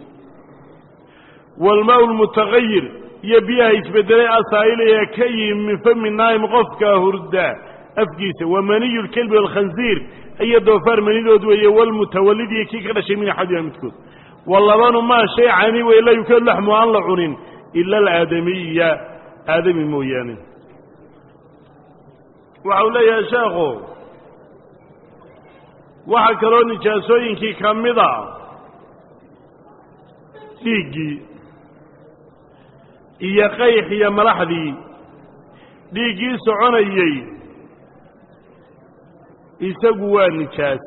waalmaa'u lmutagayir iyo biyaha isbedelay asaa'ilaya ka yihin min fami naa'im qofka hurdaa afkiisa wamaniyu lkelbi waalkhanziir iyo doofaar manidood weeye waalmutawallid iyo kii ka dhashay min axadima midkood walabanu maa shay cani wey laa yukadu laxmu aan la cunin ila alaadamiya aadami mooyaane waxa uu leeyahay sheekhu waxaa kaloo nijaasooyinkii ka mida dhiiggii iyo qayx iyo malaxdii dhiiggii soconayey isagu waa nijaas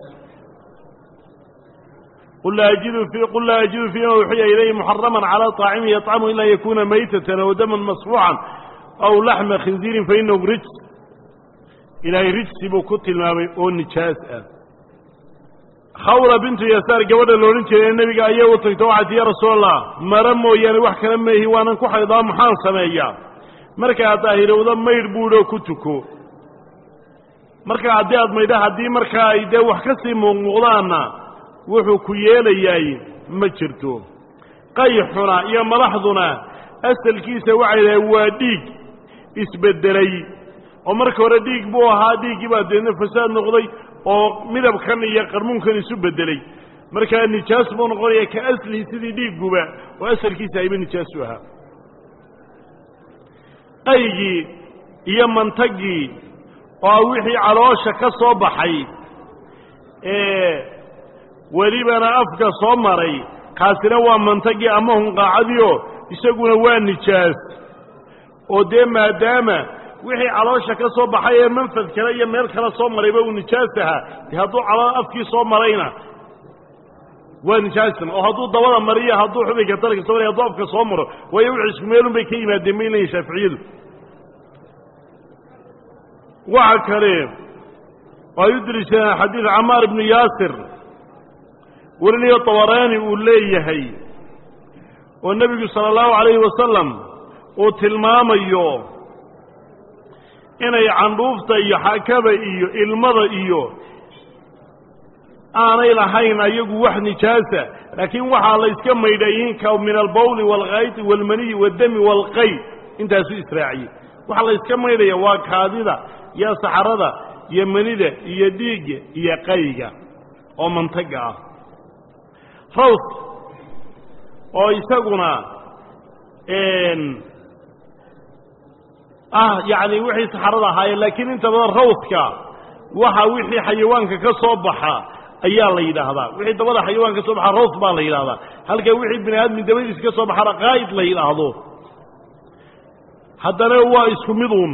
qul laa ajidu fiima uxiya ilayhi muxaraman calaa طaacimi yطcamu ila an yakuna maytatan aw daman masfuucan aw laxma khinziirin fainahu rijs ilaahay rijsi buu ku tilmaamay oo nijaas ah khawla bintu yasaar gabadha loodhan jiray nebiga ayay u tagto waxay tii yaa rasuulallah mara mooyaane wax kala meehi waanan ku xaydaa maxaan sameeyaa markaa daahirowda maydh buudhoo ku tuko markaa haddii aad maydha haddii markaa ay dee wax ka sii muuqmuuqdaanna wuxuu ku yeelayaay ma jirto qayxuna iyo madaxduna asalkiisa waxay dhahay waa dhiig isbeddelay oo marka hore dhiig buu ahaa dhiiggii baa deedna fasaad noqday oo midabkan iyo qarmuunkan isu beddelay markaa nijaas buu noqonaya ka aslihi sidii dhiigguba oo asalkiisa ayba nijaas u ahaa qaygii iyo mantaggii oo wixii caloosha ka soo baxay ee welibana afka soo maray kaasina waa mantagii ama hunqaacadiio isaguna waa nijaas oo dee maadaama wixii caloosha ka soo baxay ee manfad kale iyo meel kale soo marayba uu nijaas ahaa dee hadduu afkii soo marayna waa nijaasan oo hadduu dabada mariyo hadduu xubinka talka soo maray hadduu afka soo maro waayo wixii isku meelun bay ka yimaadeen bay leeyihin shaaficiyadu waxa kale ay u deliishadeen xadiid camaar ibnu yaasir warinayo tabaraani uu leeyahay oo nebigu sala allahu calayhi wasalam uu tilmaamayo inay candhuufta iyo xakada iyo ilmada iyo aanay lahayn ayagu wax nijaasa laakiin waxaa la iska maydhayiinka min albawli waalkhayti waalmaniyi waaldami waalqay intaasu israaciyey waxaa la iska maydhaya waa kaadida iyo saxarada iyo manida iyo dhiigga iyo qayga oo mantaga ah raws oo isaguna yacni wixii saxarada ahaayeen laakiin inta badan rawska waxa wixii xayawaanka ka soo baxa ayaa la yidhaahdaa wixii dabada xayawaanka ka soo baxa raws baa la yidhahdaa halka wixii bini aadmi dabadiisa ka soo baxana qaa'id la yidhaahdo haddana waa isku miduun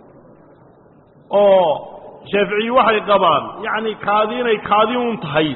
oo shaaficiyi waxay qabaan yacni kaadi inay kaadi un tahay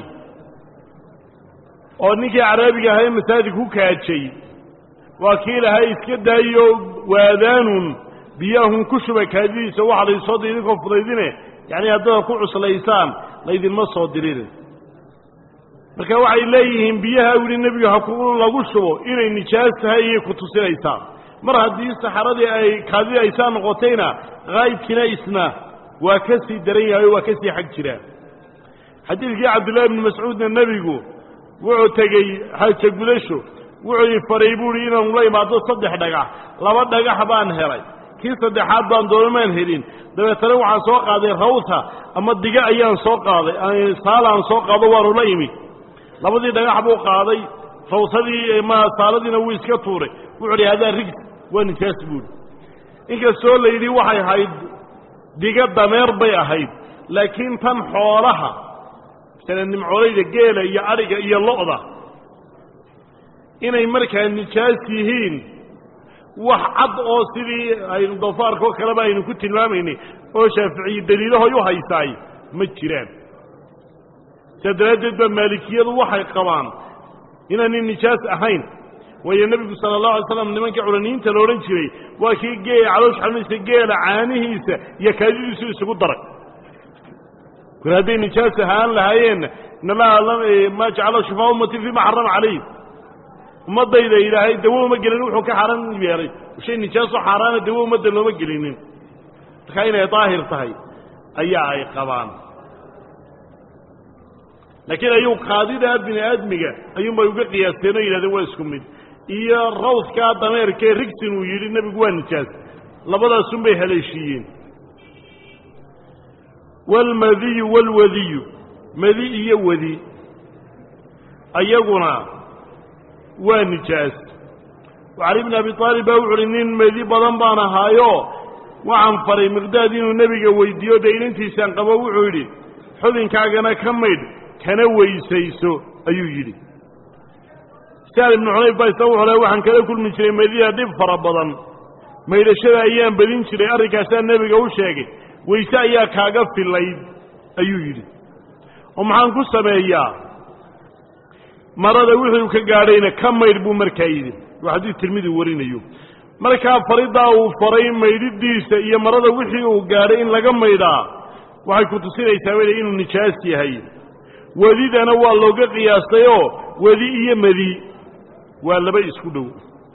oo ninkii caraabiga ahaa ee masaajid ku kaajay waa kii lahay iska daayo waadaanun biyaahun ku shuba kaadidiisa waxa laysoo diri idinkoo fudaydine yacni haddaad ku cuslaysaan laydinma soo dirin marka waxay leeyihiin biyaha wili nebigu haku lagu shubo inay nijaas tahay iyay ku tusinaysaa mar haddii saxaradii ay kaadidii ay saa noqotayna qaa'idkiina isna waa ka sii daran yahay oo waa ka sii xag jiraa xadiidkii cabdullaahi ibni mascuudna nebigu wuxuu tegey xaja gudasho wuxuu faray buuhi inaanu la imaado 3 dhagax 2 dhagax baan helay kii saddexaad baan doonamaan helin dabeetana waxaan soo qaaday rawsa ama diga ayaan soo qaaday saalaan soo qaado waanu la imi labadii dhagax buu qaaday rawsadii ma saaladiina wuu iska tuuray wuxuu yidhi hadaa rigs waa nijaas buuhi inkastoo la yidhi waxay ahayd diga dameer bay ahayd laakiin tan xoolaha sida nimcooleyda geela iyo ariga iyo lo'da inay markaa nijaas yihiin wax cad oo sidii aynu doofaarka oo kaleba aynu ku tilmaamaynay oo shaaficiyi daliilahoy u haysaay ma jiraan sidaa daraaddeed baa maalikiyadu waxay qabaan inaanay nijaas ahayn waayo nebigu sala allahu alay slam nimankii culaniyiinta la odhan jiray waa kii caloosh xalmaysa geela caanihiisa iyo kaadidiisu isugu daray kor hadday nijaas ahaan lahaayeenna ma jacala shufaa ummati fiima xarama calayh ummaddayda ilaahay dawo uma gelin wuxuu ka xaaraan yeelay shay nijaasoo xaaraana dawo ummadda looma gelinin markaa inay daahir tahay ayaa ay qabaan laakiin ayuu qaadidaa bini aadmiga ayuunbay uga qiyaasteen oo yidhahdeen waa isku mid iyo rawskaa dameerkee rigsin uu yidhi nebigu waa nijaas labadaasunbay haleeshiiyeen waalmadiyu waalwadiyu madi iyo wadi ayaguna waa nijaas cali bn abi aalib baa wuxu uhi nin madi badan baan ahaayo waxaan faray miqdaad inuu nebiga weydiiyo dee inantiisaan qabo wuxuu yidhi xubinkaagana ka maydh kana weysayso ayuu yidhi sa'd ibnu xunayf baa isa wuxuu le waxaan kala kulmi jiray madida dhib fara badan maydhashada ayaan badin jiray arrinkaasaa nebiga u sheegay weyse ayaa kaaga filayd ayuu yidhi oo maxaan ku sameeyaa marada wuxuu ka gaadhayna ka maydh buu markaa yidhi waa xadiis tirmidi warinayo markaa faridaa uu faray maydhidiisa iyo marada wixii uu gaadhay in laga maydhaa waxay ku tusinaysaa weli inuu nijaas yahay wadidana waa looga qiyaastayoo wadi iyo madi waa laba isku dhow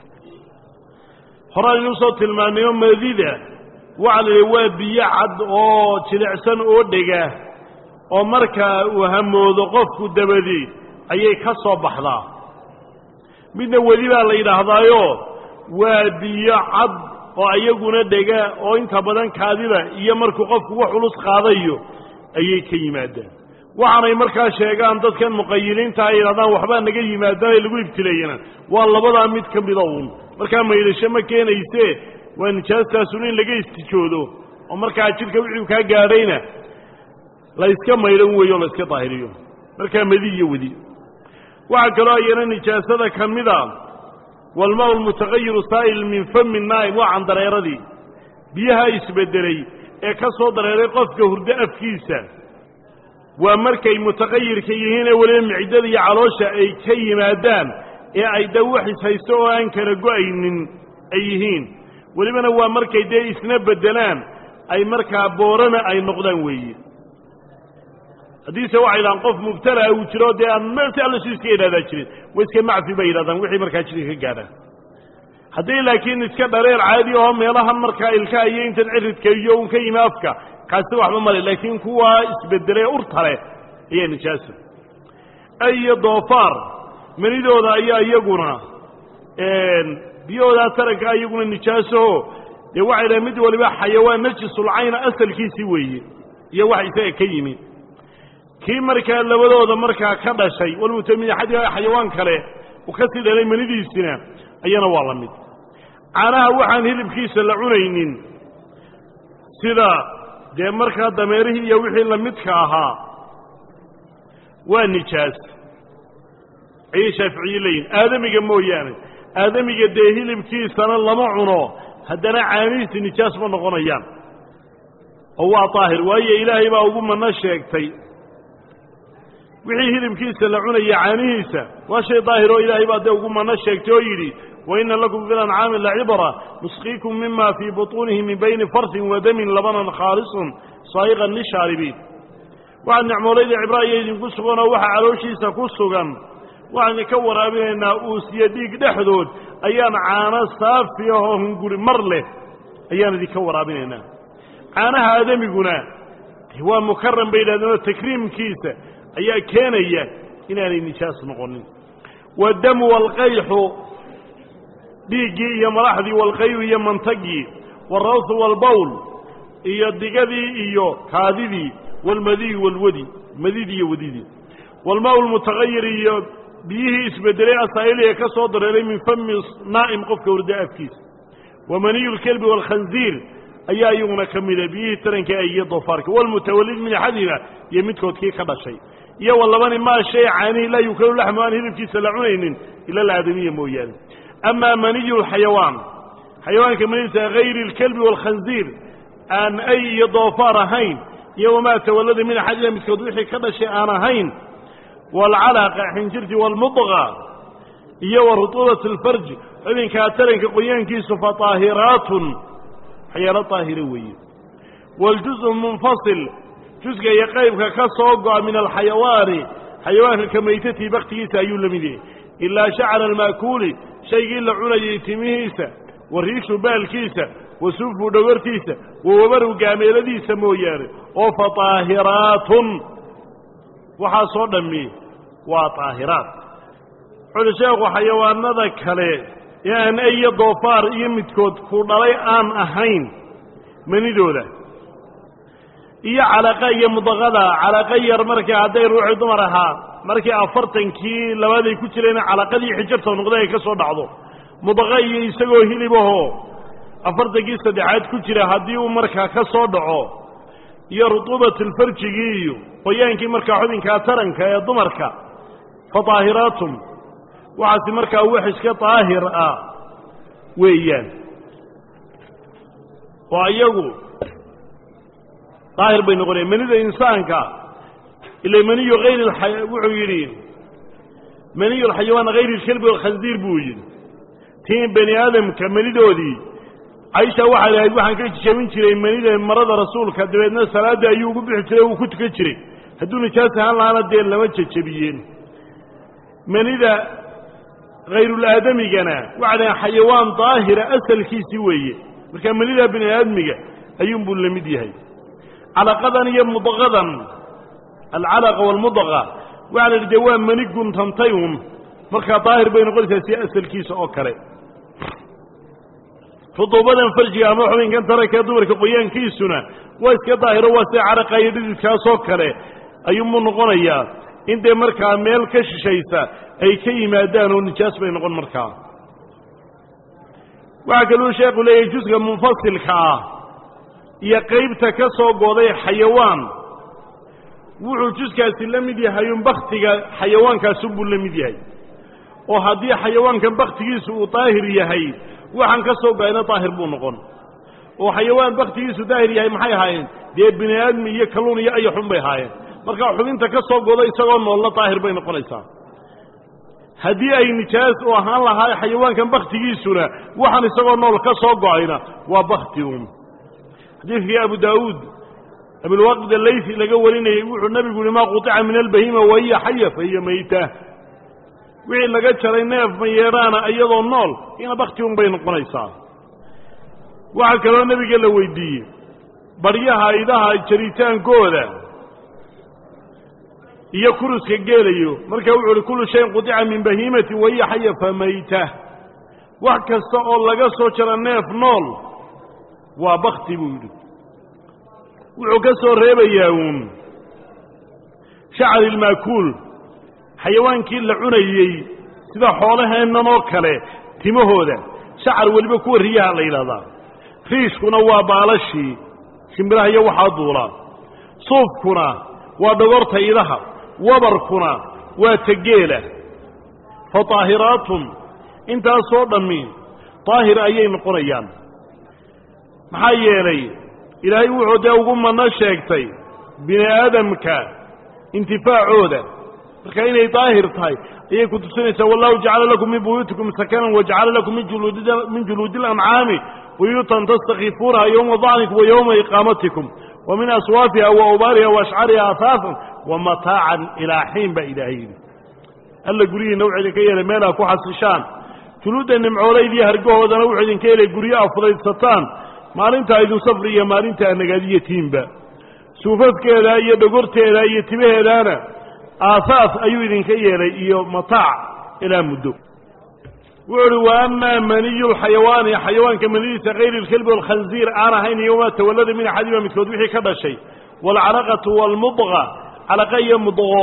horaan inuu soo tilmaanayo madida waxaa la yidhi waa biyo cad oo jilicsan oo dhega oo markaa uu hamoodo qofku dabadeed ayay ka soo baxdaa midna wadi baa la yidhaahdaayo waa biyo cad oo iyaguna dhega oo inta badan kaadida iyo markuu qofku wax culus qaadayo ayay ka yimaadaan waxaanay markaa sheegaan dadkan muqayiliinta ay yidhahdaan waxbaa naga yimaadaan ee lagu ibtileeyana waa labadaa mid ka mida uun markaa maydhasho ma keenaysee waa nijaastaasun in laga istijoodo oo markaa jidhka wixii kaa gaadhayna la iska maydhan weeyo o la iska daahiriyo markaa madi iyo wadi waxaa kaloo ayana nijaasada ka mida walmaa almutagayiru saa'il min fami naa'im waa candareeradii biyaha isbedelay ee ka soo dareeray qofka hurdo afkiisa waa markay mutaqayirka yihiin ee weliba micdada iyo caloosha ay ka yimaadaan ee ay dawaxis haysto oo aan kala go-aynin ay yihiin welibana waa markay dee isna beddelaan ay markaa boorana ay noqdaan weeye haddiise waxay yidhahaan qof mubtalaa uu jiro dee aan meelsi alla si iska yidhahdaa jirin wa iska macfi bay yidhahdaan wixii markaa jidka ka gaadhaan haddii laakiin iska dhareer caadi aho meelahan markaa ilkaha iyo intan ciridka iyo un ka yimi afka kaasi waxba male laakiin kuwaa isbedelay urta leh ayaa nijaasa iyo doofaar manidooda ayaa iyaguna biyahoodaa taranka iyaguna nijaasaho dee waxay dhahen mid waliba xayawaan najisulcayna asalkiisii weeye iyo wax isaga ka yimi kii markaa labadooda markaa ka dhashay walmutamid xayawaan kale uu ka sii dhalay manidiisina ayana waa la mid caanaha waxaan hilibkiisa la cunaynin sida dee markaa dameerihii iyo wixii lamidka ahaa waa nijaas ayay shaaficiye leeyihin aadamiga mooyaane aadamiga dee hilibkiisana lama cuno haddana caanihiisi nijaas ma noqonayaan oo waa daahir waayo ilaahay baa ugu mano sheegtay wixii hilibkiisa la cunaya caanihiisa waa shay daahir oo ilaahay baa dee ugu mano sheegtay oo yidhi وإن لكم في الأنعام لعبرة نسقيكم مما في بطونه من بين فرث ودم لبنا خالص صائغا للشاربين وعن نعموليد عبرائي يدين كسغنا وحا علوشيسا كسغا وعن كورا بينا أوسي ديك دحدود أيان عانا صافية وهنقول مرله أيان دي كورا بينا عانا هذا ميقنا هو مكرم بين هذا التكريم كيسا أيان كان أيان إنا لنشاس نقول والدم والقيح dhiiggii iyo madaxdii walqayu iyo mantagii walrawhu walbawl iyo digadii iyo kaadidii walmadiyi walwadi madidii iyo wadidii walmaa lmutagayir iyo biyihii isbedelay asaa'iliga ka soo dareeray min fami naa'im qofka hurda afkiisa wamaniyu lkelbi waalkhanziir ayaa iyaguna ka mida biyihii taranka iyo doofaarka walmutawalid min axadima iyo midkoodkii ka dhashay iyo walabani maa shay caanihi laa yukalu laxmu aan hilibkiisa la cunaynin ila alaadamiya mooyaane أما مني الحيوان حيوان كمنيسة غير الكلب والخنزير أن أي ضوفار هين يوم تولد من حجة متكدوحي كذا شيء أنا هين والعلاقة حنجرتي والمضغة يو رطولة الفرج إذن كاترين كقيان كيس فطاهرات حيالا طاهروية والجزء المنفصل جزء يقيب كصوق من الحيوان حيوان كميتتي بختي سايول لمديه إلا شعر المأكول شيء إلا عنى تميهيسا والريش بالكيسا وسوف دورتيسا ووبر قامل ديسا موياري وفطاهرات وحصر دمي وطاهرات حلساق حيوان ذاك هلي يعني أي ضوفار يمتكود كودالي آن أهين من دولة إيا علاقة يمضغضة علاقة يرمركي عدي روحي دمرها markii afartankii labaad ay ku jireen calaqadii xijabta noqday ay ka soo dhacdo mudaqay isagoo hilibaho afartankii saddexaad ku jira hadii uu markaa ka soo dhaco iyo rutubatul farjigi iyo qoyaankii markaa xubinka taranka ee dumarka fadaahiratum waxaasi markaa wax iska daahir ah weeyaan oo ayagu daahir bay noqonayaan manida insaanka إلا مني غير وحيرين مني الحيوان غير الكلب والخنزير بوجد tiin bani aadamka manidoodii caisha waxay lahayd waxaan ka jabin jiray manida marada rasuulka dabeedna salaada ayuu ugu bixi jiray uu ku tukan jiray hadduu nijaas ahaan lahaana dee lama jajabiyeen manida hayrul aadamigana waxay lahayd xayawaan daahira asalkiisii weeye marka manida bani aadmiga ayuunbuu la mid yahay calaqadan iyo mudqadan alcalaqa walmudqa waxaa la yidhi dee waa mani guntantay un markaa daahir bay noqonaysaa si asalkiisa oo kale ruduubadan farjiga ama xubinkan taranka dumarka qoyaankiisuna waa iska daahiro waa sida caraqa iyo dhididkaasoo kale ayuunbuu noqonayaa in dee markaa meel ka shishaysa ay ka yimaadaan oo nijaas bay noqon markaa waxaa kaluu sheekhu leeyahay jusga munfasilka ah iyo qaybta ka soo gooday xayawaan wuxuu juskaasi la mid yahay un baktiga xayawaankaasunbuu la mid yahay oo haddii xayawaankan baktigiisu uu daahir yahay waxaan ka soo gaayna daahir buu noqon oo xayawaan baktigiisu daahir yahay maxay ahaayeen dee bini aadmi iyo kalluun iyo ayaxun bay ahaayeen markaa xubinta ka soo gooda isagoo noolna daahir bay noqonaysaa haddii ay nijaas u ahaan lahaa xayawaankan baktigiisuna waxaan isagoo nool ka soo go-ayna waa bakti un xadiidkii abu daawuud abilwaaqid alaysi laga warinayey wuxuu nebigu yihi maa qutica min albahima wahiya xaya fahiya mayta wixii laga jaray neef mayeedhaana iyadoo nool ina bakti un bay noqonaysaa waxaa kaloo nebiga la weydiiyey baryaha idaha jaritaankooda iyo kuruska geelayo markaa wuxuu uhi kullu shayin qutica min bahiimati wahiya xaya famayta wax kasta oo laga soo jara neef nool waa bakti buu yidhi wuxuu ka soo reebayaa uun shacri ilmaakuul xayawaankii la cunayey sida xoolaheennan oo kale timahooda shacar weliba kuwa riyaha la yidhahdaa riishkuna waa baalashii shimbiraha iyo waxaa duulaa suufkuna waa dhogorta idaha wabarkuna waa tageela fa daahiraatun intaasoo dhammi daahir ayay noqonayaan maxaa yeelay ilaahay wuxuu dee ugu manno sheegtay bini aadamka intifaacooda marka inay daahir tahay ayay ku tusinaysaa wallahu jacala lakum min buyuutikum sakanan wajacala lakum min juluudi اlancaami buyuutan tastakifuunaha yowma dacnikum wa yowma iqaamatikum wa min aswaafiha wa awbaariha wa ashcariha ahaafan wa mataacan ilaa xiin baa ilaahay yidhi alla guryihiina wuxuu idinka yeelay meelaa ku xasishaan juluudda nimcoolayd iyo hargahoodana wuxuu idinka yeelay guryo a fudaysataan maalinta idin safri iyo maalinta nagaadiyatiinba suufafkeeda iyo dhogorteeda iyo timaheedaana aasaas ayuu idinka yeelay iyo mataac ilaa muddo wuxu uhi wa amaa maniyu lxayawaani xayawaanka manidiisa kayri ilkelbi walkhanziir aan ahayn iyo wamaa tawallada min axadima midkood wixii ka dhashay waalcalaqatu waalmudqa calaqa iyo mudqo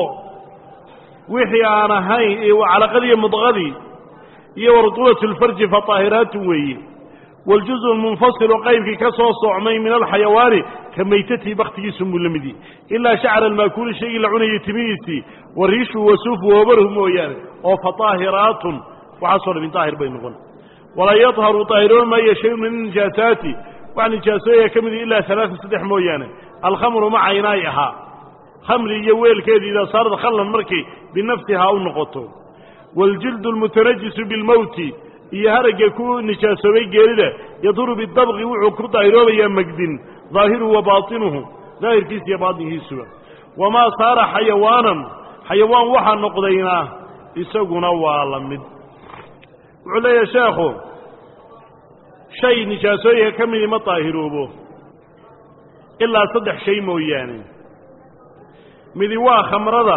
wixii aan ahayn calaqadii iyo mudqadii iyo warutubatu lfarji fa daahiraatu weeye والجزء المنفصل قيبك كسو صعمي من الحيوان كميتته بختي سمو لمدي إلا شعر الماكول شيء لعني يتميسي والريش وسوف وبرهم ويان وفطاهرات وحصل من طاهر بينهن ولا يطهر طاهرون ما يشيء من نجاساتي وعن نجاسية كمد إلا 3 مويان الخمر مع عنايها خمر يويل كذي إذا صارت خلا مركي بنفسها أو نقطه والجلد المتنجس بالموت iyo haraga ku nijaasabay geerida yaduru bidabqi wuxuu ku daahiroobayaa magdin zaahiru wa baatinuhu zaahirkiisa iyo baatinkiisuba wamaa saara xayawaanan xayawaan waxaa noqdayna isaguna waa la mid wuxuu leeyahay sheekhu shay nijaasooyinka ka midi ma daahiroobo ilaa 3 shay mooyaane midi waa khamrada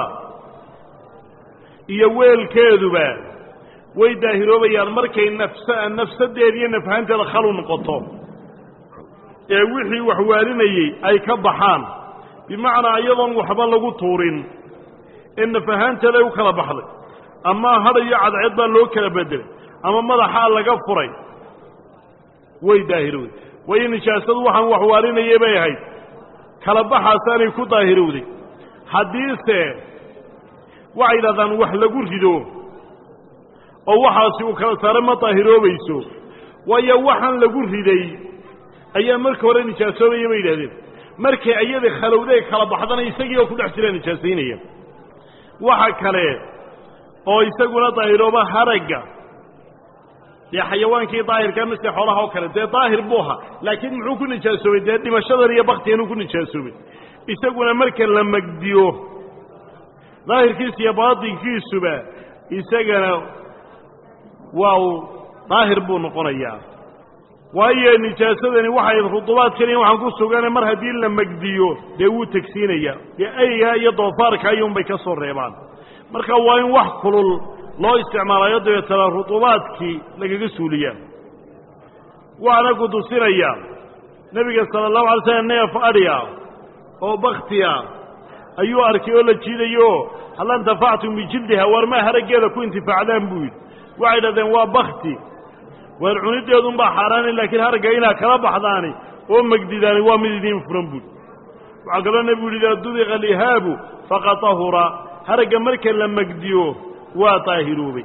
iyo weelkeeduba way daahiroobayaan markay nafsadeeda iyo nafhaanteeda khalu noqoto ee wixii wax waalinayay ay ka baxaan bimacnaa iyadoon waxba lagu tuurin ee nafhaanteeda u kala baxday ama hadh iyo cadceed baa loo kala bedelay ama madaxa laga furay way daahirowday way nijaasadu waxaan wax waalinayay bay ahayd kala baxaasaanay ku daahirowday haddiise waxay yidhahdaan wax lagu rido oo waxaasi uu kala saare ma daahiroobayso waayo waxaan lagu riday ayaa marka hore nijaasoobaya bay yidhahdeen markay ayada khalowday kala baxdana isagii oo ku dhex jira nijaasaynaya waxa kale oo isaguna daahirooba haragga dee xayawaankii daahirkaa mise xoolaha oo kale dee daahir buu ahaa laakiin muxuu ku nijaasoobay dee dhimashadan iyo baktiganuu ku nijaasoobay isaguna marka la magdiyo daahirkiisa iyo baatinkiisuba isagana waa daahir buu noqonayaa waayo nijaasadani waxay rudubaadkan iyo waxaan ku sugane mar haddii la magdiyo dee wuu tegsiinayaa dee ayga iyo doofaarka ayuunbay ka soo reebaan marka waa in wax kulul loo isticmaalayo dabeetana rudubaadkii lagaga suuliyaa waxaana ku tusinaya nebiga sala allahu alay slam neef adhiya oo baktiya ayuu arkay oo la jiidayo hal intafactum bijildiha war maa haraggeeda ku intifaacdaan buu yidhi waxay dhahdeen waa bakti waar cunideedunbaa xaaraani laakiin haragga inaad kala baxdaani oo magdidaani waa mid idiin furan buuri waxaa kaloo nebigu yidhi idaa dubiqa alihaabu faqad tahura haragga marka la magdiyo waa daahiroobay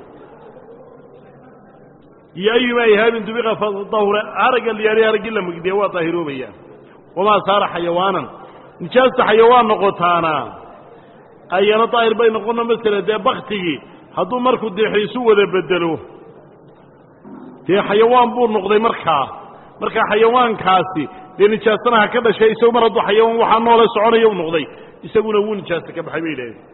iyo ayumaa ihaabin dubiqa fatahura haragga liyaari haraggii la magdiya waa daahiroobayaa wamaa saara xayawaanan nijaasta xayawaan noqotaana ayana daahir bay noqono masala dee baktigii hadduu markuu deexiisu wada bedelo dee xayawaan buu noqday markaa xayawaankaasi dee nijaasana ha ka dhashay isagu mar hadduu xayawaan waxaa noole soconaya u noqday isaguna wuu nijaasta ka baxay bay idhaaheen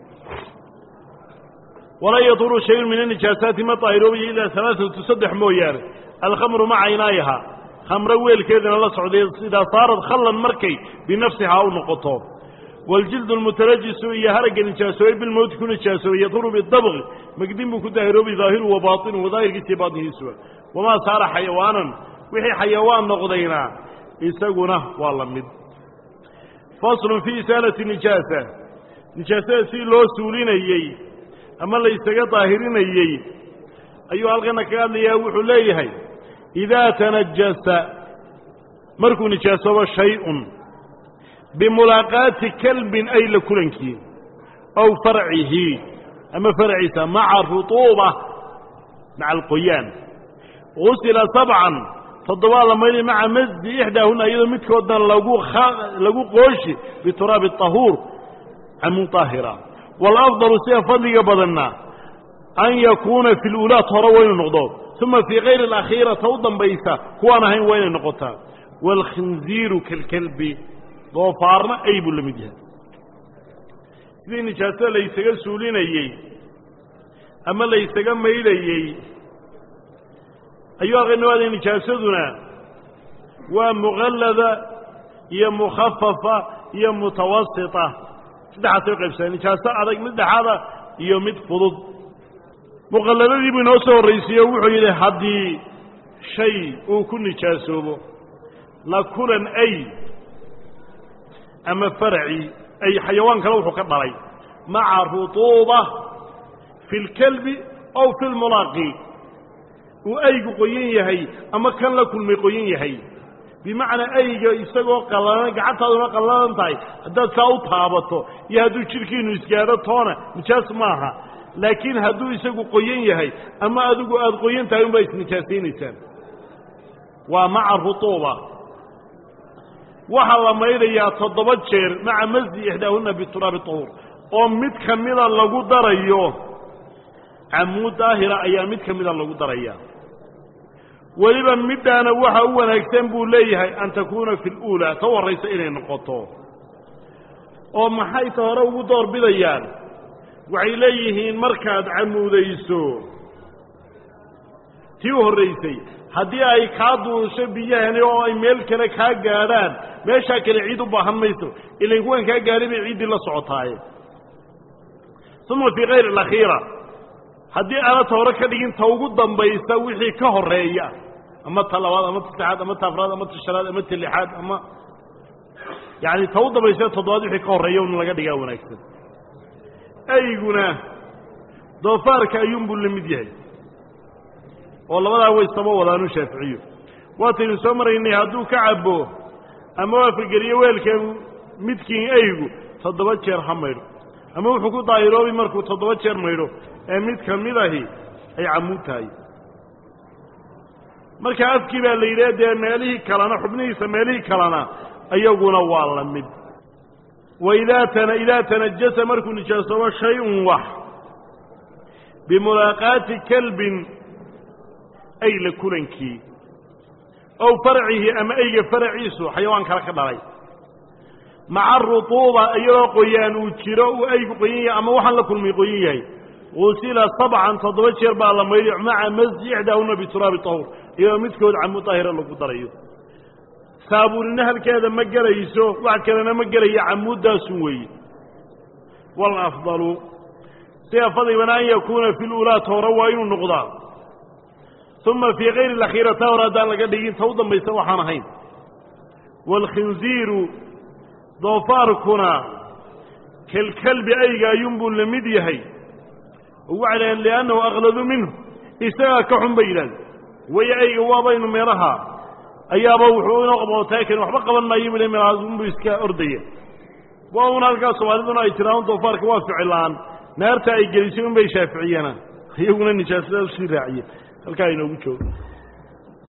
walaa yaduru shayun min anijaasaati ma daahiroobayo ilaa alaaatu saddex mooyaane alkhamru maca inaayaha khamro weelkeedana la socday idaa saarad khallan markay binafsihaa u noqoto waljildu almutanajisu iyo haragga nijaasoobay bilmowti ku nijaasoobay yaduru bidabqi magdin buu ku daahiroobi daahiru wa baatinuhu daahirkiisa iyo baatinkiisuba wamaa saara xayawaanan wixii xayawaan noqdayna isaguna waa la mid faslun fii isaalati nijaasa nijaasada si loo suulinayey ama la isaga daahirinayey ayuu halkana kaga hadlayaa wuxuu leeyahay idaa tanajasa markuu nijaasoobo shay-un bimulaaqaati kalbin ay la kulankii aw farcihi ama farciisa maca rutuuba maca alqoyaan gusila sabcan toddobaa la mayli maca masdi ixdaahuna iyadoo midkoodna lagu qooshi bituraabi طahuur camuun طaahira wاlafdalu sida fadliga badanna an yakuuna fi lulaat hore waa inuu noqdo uma fii kayri alakhiirata u dambaysa kuwaan ahayn waa inay noqotaa wاlkhinziiru kalkalbi doofaarna ay buu la mid yahay sidii nijaasada laysaga suulinayey ama laysaga maydhayey ayuu aqinawaada nijaasaduna waa muqallada iyo mukhafafa iyo mutawasita saddexaasay qaybsadeen nijaaso adag mid dhexaada iyo mid fudud muqalladadii buu inoo soo horraysiiye wuxuu yidhi haddii shay uu ku nijaasoobo la kulan ay ama farci ay xayawaan kale wuxuu ka dhalay maca rutuuba fi lkalbi aw fi lmulaaqi uu aygu qoyan yahay ama kan la kulmay qoyan yahay bimacnaa ayga isagoo qallalan gacantaaduna qallalan tahay haddaad saa u taabato iyo hadduu jidhkiinu isgaadho toona nijaas maaha laakiin hadduu isagu qoyan yahay ama adigu aada qoyan tahay unbaa isnijaasaynaysaa waa maca rutuuba waxaa la maydhayaa 7 jeer maca masdi ixdaahuna bituraabi طahuur oo mid ka mida lagu darayo camuud daahira ayaa mid ka mida lagu daraya weliba middaana waxa u wanaagsan buu leeyahay an takuuna fi اlأuulaa ta horraysa inay noqoto oo maxay ta hore ugu doorbidayaan waxay leeyihiin markaad camuudayso tii u horraysay haddii ay kaa duusho biyahani oo ay meel kale kaa gaadhaan meeshaa kale ciid u baahan mayso ilan kuwan kaa gaadhay bay ciiddii la socotaaye uma fii kayri alakhiira haddii aanad hore ka dhigin ta ugu dambaysa wixii ka horreeya ama ta labaad ama ta saddexaad ama ta afraad ama ta shanaad ama ta lixaad ama yacani ta u dambaysa toddobaad wixii ka horreeya un laga dhigaa wanaagsan ayguna doofaarka ayuunbuu la mid yahay oo labadaa waysaba wadaanu shaaficiyo waataynu soo maraynay hadduu ka cabbo ama waafageliyo weelka midkiin aygu 7 jeer ha maydho ama wuxuu ku daahiroobi markuu 7 jeer maydho ee mid ka mid ahi ay camuud tahay marka afkii baa la yidhaha dee meelihii kalena xubnihiisa meelihii kalena ayaguna waa la mid waidaa tanajasa markuu nijaasoobo shay-un wax bimulaaqaati kalbin أي لكلنكي أو فرعه أما أي فرعيسو حيوان كرك دلي مع الرطوبة أيضا قيان وشراء أي قيان أما وحن لكل مقيان غسل طبعا تضبط بقى لما يلع مع مزيع دهون بتراب الطهور إذا متكود عن مطهر اللي قدريه سابورنا هالكذا مجريسو وعكرنا مجري عمود داسوي والأفضل سيفضل أن يكون في الأولى تروين النقضاء ثم في غير الأخيرة تورد لقدين توضا بيسوى حانهين والخنزير ضفاركنا كالكلب أيغا ينبل لمديهي وعلى لأنه أغلظ منه إساء كحن بيلا ويأيغا وابين ميرها أيابا وحوين وقبوا تاكن وحبقا ما يملي من عزم بيسكا أرضية وهنا القاسم والدنا ايتراون ضفارك واسع الآن نارتا أي جلسون بي شافعينا يقولون النجاسة الشرعية الكائن وجهه